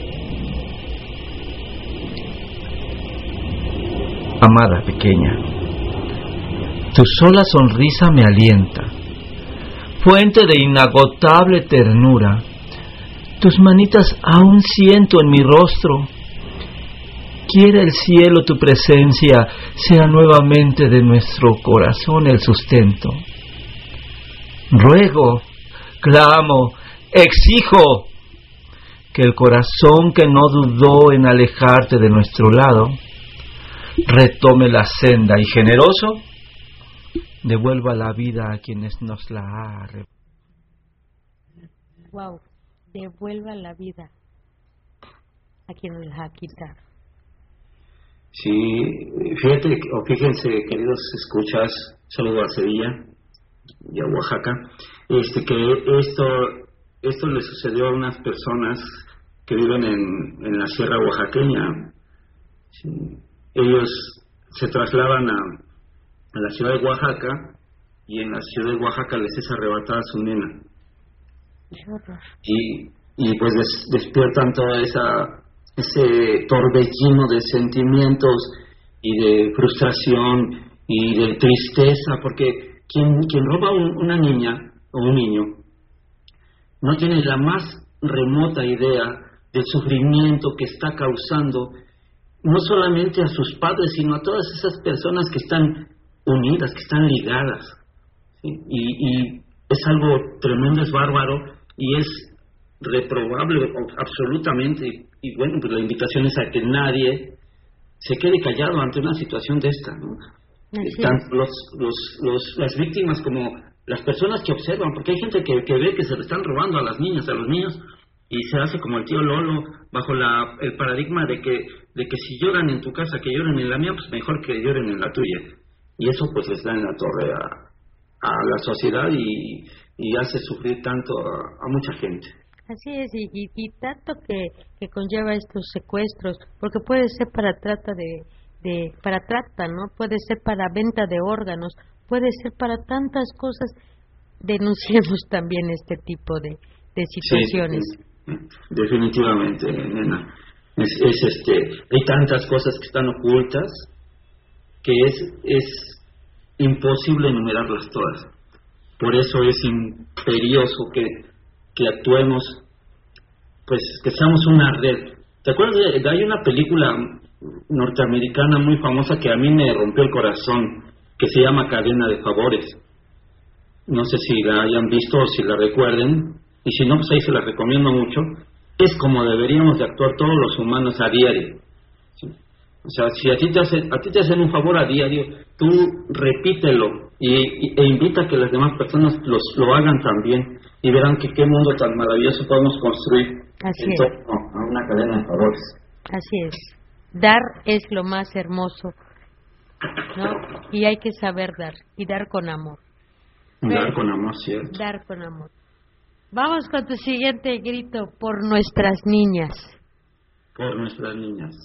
Amada pequeña, tu sola sonrisa me alienta, fuente de inagotable ternura. Tus manitas aún siento en mi rostro. Quiera el cielo tu presencia sea nuevamente de nuestro corazón el sustento. Ruego, clamo, exijo que el corazón que no dudó en alejarte de nuestro lado retome la senda y generoso devuelva la vida a quienes nos la ha arrebatado. Wow, devuelva la vida a quienes la ha quitado. Sí, fíjate, o fíjense, queridos escuchas, saludo a Sevilla y a Oaxaca, este que esto esto le sucedió a unas personas que viven en, en la sierra oaxaqueña. Sí. Ellos se trasladan a, a la ciudad de Oaxaca y en la ciudad de Oaxaca les es arrebatada su nena. Y, y pues des, despiertan toda esa ese torbellino de sentimientos y de frustración y de tristeza, porque quien, quien roba un, una niña o un niño no tiene la más remota idea del sufrimiento que está causando no solamente a sus padres, sino a todas esas personas que están unidas, que están ligadas. y, y es algo tremendo, es bárbaro y es reprobable absolutamente. Y bueno, pues la invitación es a que nadie se quede callado ante una situación de esta, ¿no? Tanto los, los, los, las víctimas como las personas que observan, porque hay gente que, que ve que se le están robando a las niñas, a los niños, y se hace como el tío Lolo, bajo la, el paradigma de que, de que si lloran en tu casa, que lloren en la mía, pues mejor que lloren en la tuya. Y eso pues les da en la torre a, a la sociedad y, y hace sufrir tanto a, a mucha gente. Así es, y, y, y tanto que, que conlleva estos secuestros, porque puede ser para trata de, de, para trata, ¿no? Puede ser para venta de órganos, puede ser para tantas cosas. Denunciemos también este tipo de, de situaciones. Sí, definitivamente, nena. Es, es este, hay tantas cosas que están ocultas que es, es imposible enumerarlas todas. Por eso es imperioso que que actuemos, pues que seamos una red. ¿Te acuerdas de, de hay una película norteamericana muy famosa que a mí me rompió el corazón, que se llama Cadena de Favores? No sé si la hayan visto o si la recuerden, y si no, pues ahí se la recomiendo mucho. Es como deberíamos de actuar todos los humanos a diario, ¿sí? O sea, si a ti te hacen, a ti te hacen un favor a diario, tú repítelo y, y, e invita a que las demás personas los, lo hagan también, y verán que qué mundo tan maravilloso podemos construir. Así en torno a una cadena de favores. Así es. Dar es lo más hermoso, ¿no? Y hay que saber dar, y dar con amor. Dar Pero, con amor, cierto. Dar con amor. Vamos con tu siguiente grito, por nuestras niñas. Por nuestras niñas.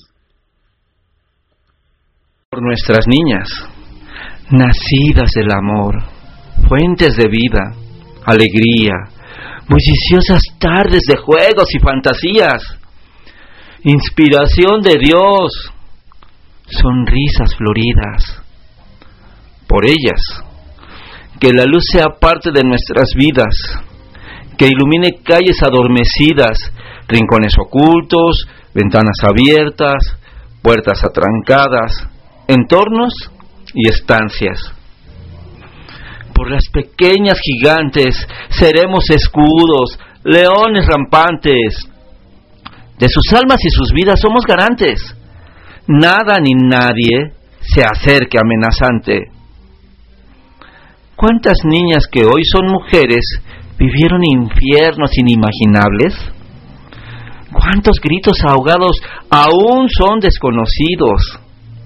Por nuestras niñas, nacidas del amor, fuentes de vida, alegría, bulliciosas tardes de juegos y fantasías, inspiración de Dios, sonrisas floridas. Por ellas, que la luz sea parte de nuestras vidas, que ilumine calles adormecidas, rincones ocultos, ventanas abiertas, puertas atrancadas, entornos y estancias. Por las pequeñas gigantes seremos escudos, leones rampantes. De sus almas y sus vidas somos garantes. Nada ni nadie se acerque amenazante. ¿Cuántas niñas que hoy son mujeres vivieron infiernos inimaginables? ¿Cuántos gritos ahogados aún son desconocidos?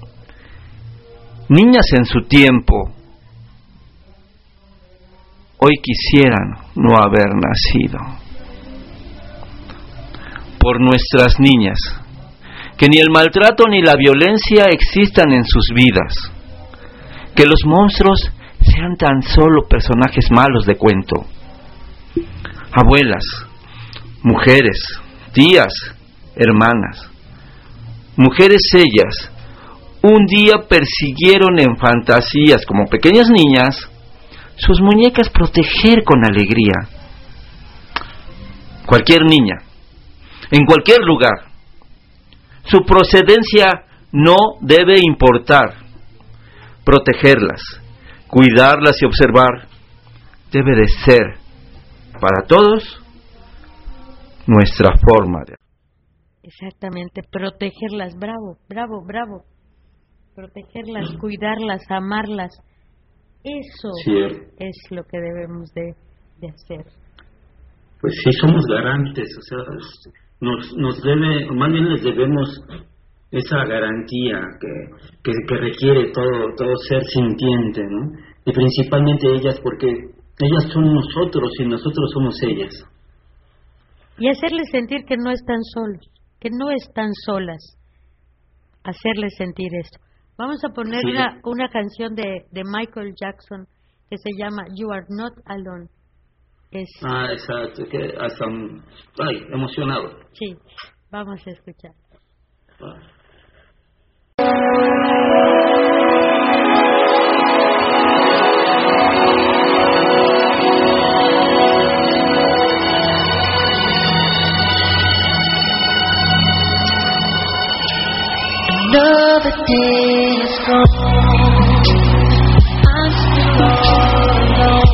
Niñas en su tiempo, hoy quisieran no haber nacido. Por nuestras niñas, que ni el maltrato ni la violencia existan en sus vidas, que los monstruos sean tan solo personajes malos de cuento. Abuelas, mujeres, tías, hermanas, mujeres ellas, un día persiguieron en fantasías como pequeñas niñas sus muñecas proteger con alegría. Cualquier niña, en cualquier lugar, su procedencia no debe importar. Protegerlas, cuidarlas y observar debe de ser para todos nuestra forma de... Exactamente, protegerlas, bravo, bravo, bravo. Protegerlas, cuidarlas, amarlas. Eso Cierto. es lo que debemos de, de hacer. Pues sí, somos garantes, o sea, nos, nos debe, más bien les debemos esa garantía que, que, que requiere todo, todo ser sintiente, ¿no? Y principalmente ellas, porque ellas son nosotros y nosotros somos ellas. Y hacerles sentir que no están solos, que no están solas. Hacerles sentir esto. Vamos a poner sí. una, una canción de, de Michael Jackson que se llama You Are Not Alone. Es... Ah, exacto, que hasta ay, emocionado. Sí, vamos a escuchar. Ah. Another day is gone. I'm still all alone.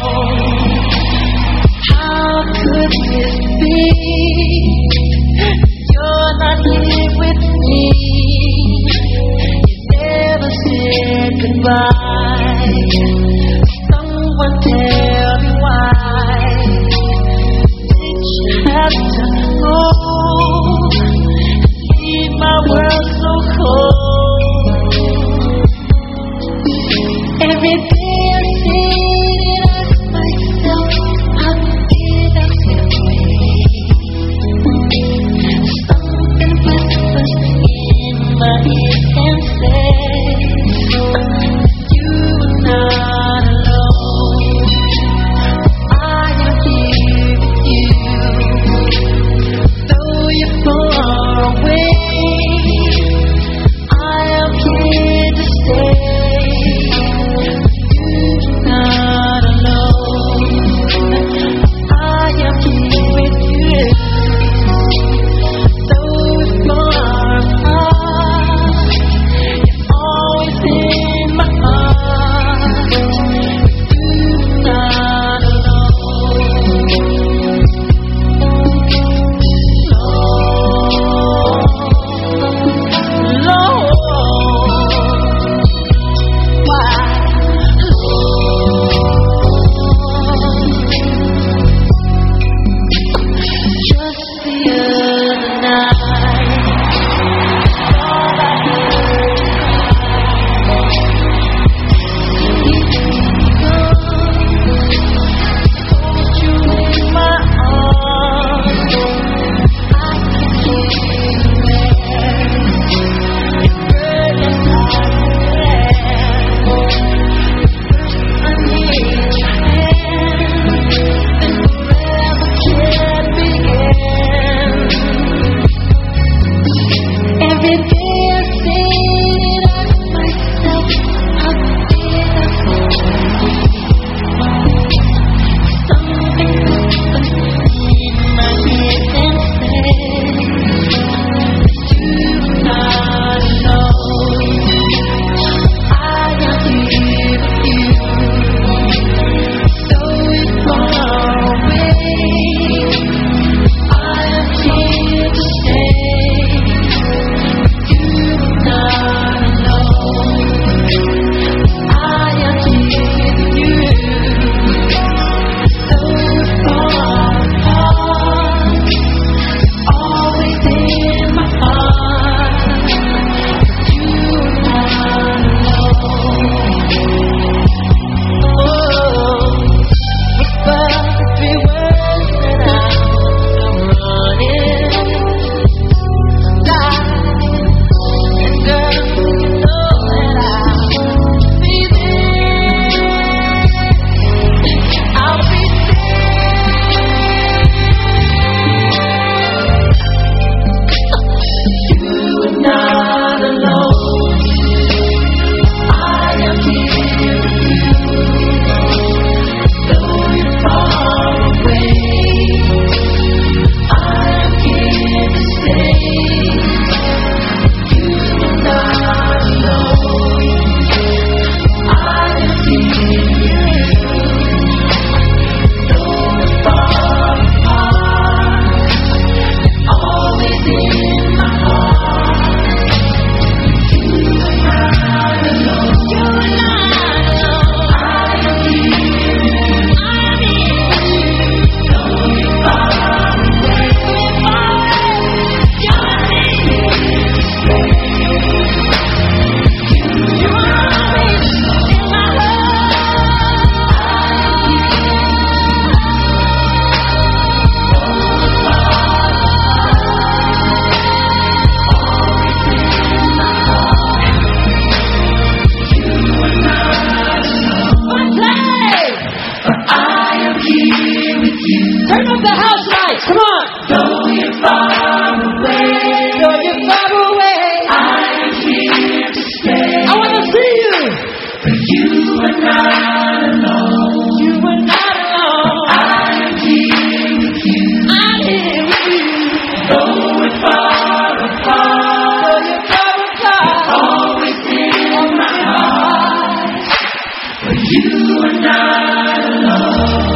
Turn up the house lights, come on. Though you're far away, though you're far away, I'm here to stay. I want to see you. But you are not alone. You are not alone. I'm here with you. I'm here with you. Though we're far apart, though you're far apart, always in my heart. But you are not alone.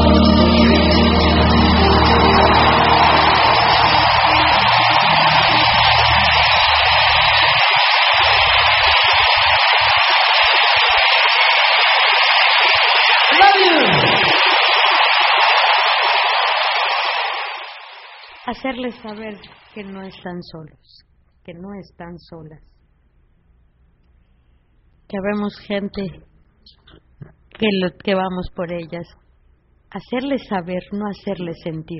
Hacerles saber que no están solos, que no están solas. Que vemos gente que, lo, que vamos por ellas. Hacerles saber, no hacerles sentir.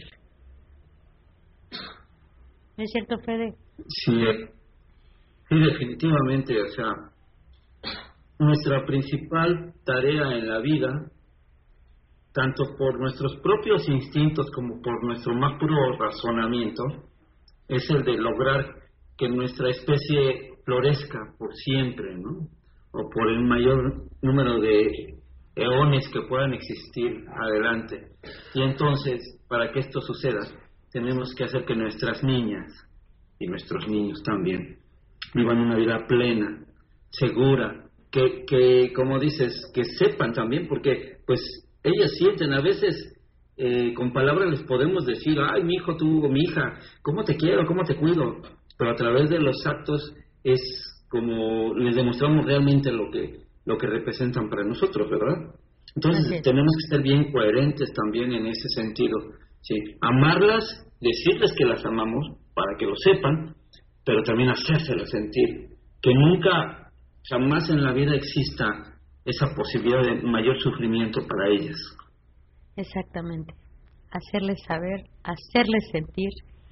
¿No es cierto, Fede? Sí, sí, definitivamente. O sea, nuestra principal tarea en la vida, tanto por nuestros propios instintos como por nuestro más puro razonamiento, es el de lograr que nuestra especie florezca por siempre, ¿no? O por el mayor número de eones que puedan existir adelante. Y entonces, para que esto suceda, tenemos que hacer que nuestras niñas, y nuestros niños también, vivan una vida plena, segura, que, que como dices, que sepan también, porque pues ellas sienten, a veces eh, con palabras les podemos decir, ay, mi hijo, tú, mi hija, ¿cómo te quiero, cómo te cuido? Pero a través de los actos es como les demostramos realmente lo que lo que representan para nosotros, ¿verdad? Entonces okay. Tenemos que ser bien coherentes también en ese sentido, ¿sí? Amarlas, decirles que las amamos para que lo sepan, pero también hacérselas sentir, que nunca, jamás en la vida exista esa posibilidad de mayor sufrimiento para ellas. Exactamente. Hacerles saber, hacerles sentir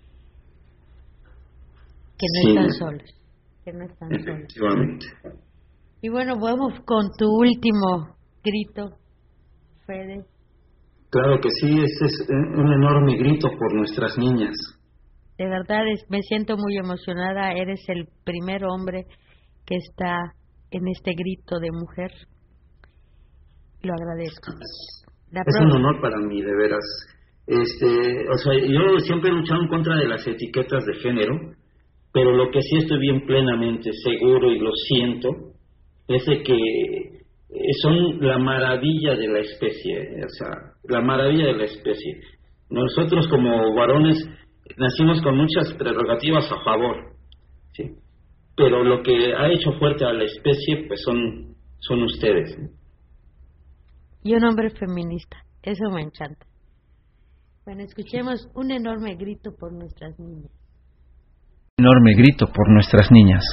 que no sí. están solos. Que no están Efectivamente. solos. Y bueno, vamos con tu último grito, Fede. Claro que sí, este es un enorme grito por nuestras niñas. De verdad, es, me siento muy emocionada. Eres el primer hombre que está en este grito de mujer. Lo agradezco. La es un honor para mí, de veras. Este, o sea, yo siempre he luchado en contra de las etiquetas de género, pero lo que sí estoy bien plenamente seguro y lo siento es de que son la maravilla de la especie, o sea, la maravilla de la especie. Nosotros como varones nacimos con muchas prerrogativas a favor, ¿sí? Pero lo que ha hecho fuerte a la especie, pues son, son ustedes, ¿sí? Y un hombre feminista, eso me encanta. Bueno, escuchemos un enorme grito por nuestras niñas. Enorme grito por nuestras niñas.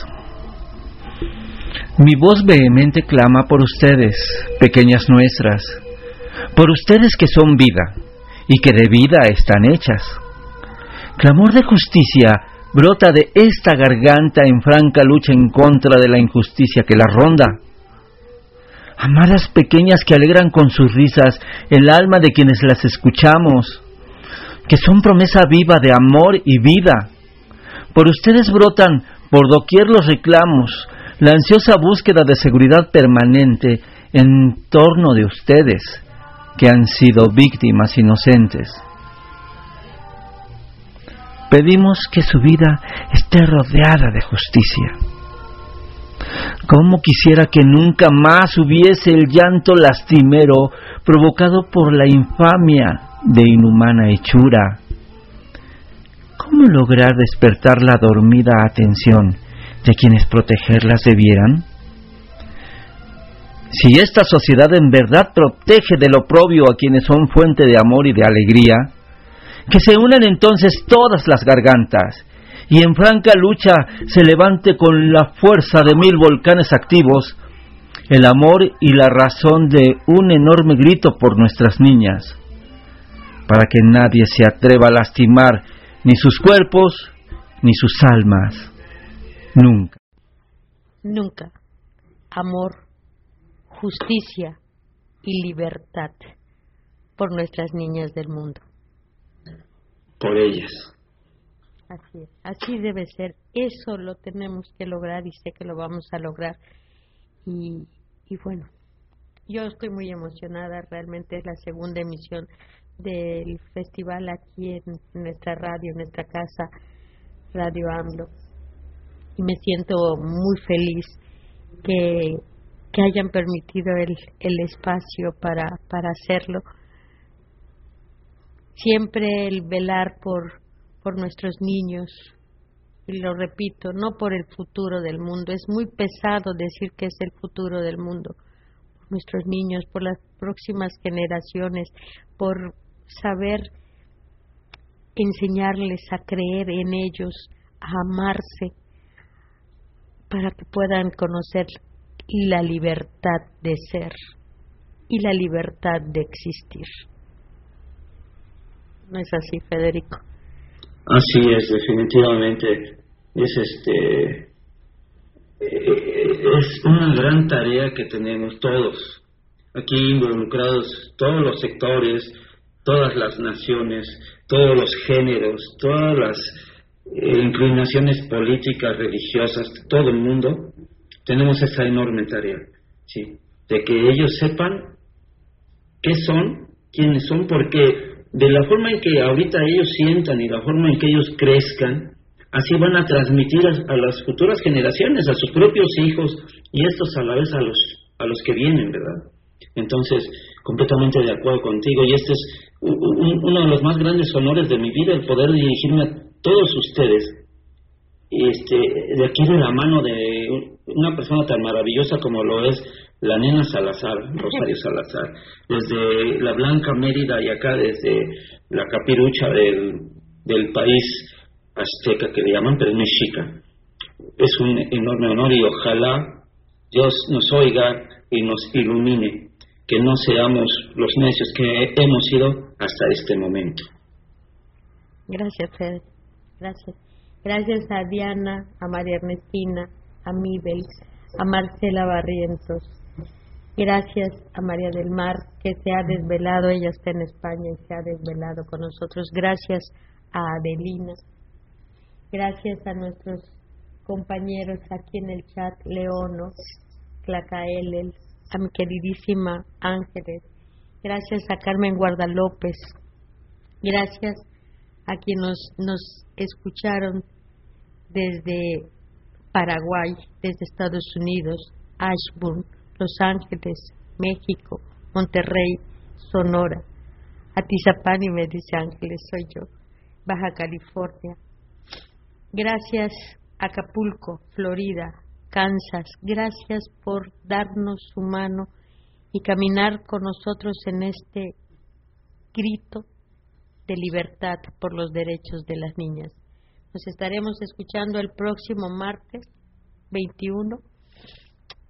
Mi voz vehemente clama por ustedes, pequeñas nuestras, por ustedes que son vida y que de vida están hechas. Clamor de justicia brota de esta garganta en franca lucha en contra de la injusticia que la ronda. Amadas pequeñas que alegran con sus risas el alma de quienes las escuchamos, que son promesa viva de amor y vida. Por ustedes brotan por doquier los reclamos, la ansiosa búsqueda de seguridad permanente en torno de ustedes, que han sido víctimas inocentes. Pedimos que su vida esté rodeada de justicia. Cómo quisiera que nunca más hubiese el llanto lastimero provocado por la infamia de inhumana hechura. ¿Cómo lograr despertar la dormida atención de quienes protegerlas debieran? Si esta sociedad en verdad protege del oprobio a quienes son fuente de amor y de alegría, que se unan entonces todas las gargantas y en franca lucha se levante con la fuerza de mil volcanes activos el amor y la razón de un enorme grito por nuestras niñas, para que nadie se atreva a lastimar ni sus cuerpos ni sus almas. Nunca. Nunca. Amor, justicia y libertad por nuestras niñas del mundo. por ellas. Así es, así debe ser. Eso lo tenemos que lograr y sé que lo vamos a lograr. Y, y bueno, yo estoy muy emocionada. Realmente es la segunda emisión del festival aquí en nuestra radio, en nuestra casa, Radio AMLO. Y me siento muy feliz que, que hayan permitido el, el espacio para, para hacerlo. Siempre el velar por por nuestros niños, y lo repito, no por el futuro del mundo. Es muy pesado decir que es el futuro del mundo. Por nuestros niños, por las próximas generaciones, por saber enseñarles a creer en ellos, a amarse, para que puedan conocer la libertad de ser y la libertad de existir. ¿No es así, Federico? Así es, definitivamente. Es este es una gran tarea que tenemos todos aquí involucrados, todos los sectores, todas las naciones, todos los géneros, todas las eh, inclinaciones políticas, religiosas, todo el mundo. Tenemos esa enorme tarea, sí, de que ellos sepan qué son, quiénes son, porque de la forma en que ahorita ellos sientan y la forma en que ellos crezcan, así van a transmitir a, a las futuras generaciones, a sus propios hijos, y estos a la vez a los a los que vienen, ¿verdad? Entonces, completamente de acuerdo contigo, y este es un, uno de los más grandes honores de mi vida, el poder dirigirme a todos ustedes, este, de aquí de la mano de una persona tan maravillosa como lo es la nena Salazar, Rosario Salazar, desde la Blanca Mérida y acá desde la capirucha del, del país azteca que le llaman, pero es mexica. Es un enorme honor y ojalá Dios nos oiga y nos ilumine, que no seamos los necios que hemos sido hasta este momento. Gracias, Fede. Gracias. Gracias a Diana, a María Ernestina, a Mibel, a Marcela Barrientos. Gracias a María del Mar, que se ha desvelado, ella está en España y se ha desvelado con nosotros. Gracias a Adelina. Gracias a nuestros compañeros aquí en el chat, Leono, Tlacaelel, a mi queridísima Ángeles. Gracias a Carmen Guardalópez. Gracias a quienes nos, nos escucharon desde Paraguay, desde Estados Unidos, Ashburn, Los Ángeles, México, Monterrey, Sonora, Atizapán, y me dice Ángeles, soy yo, Baja California. Gracias Acapulco, Florida, Kansas. Gracias por darnos su mano y caminar con nosotros en este grito de libertad por los derechos de las niñas. Nos estaremos escuchando el próximo martes veintiuno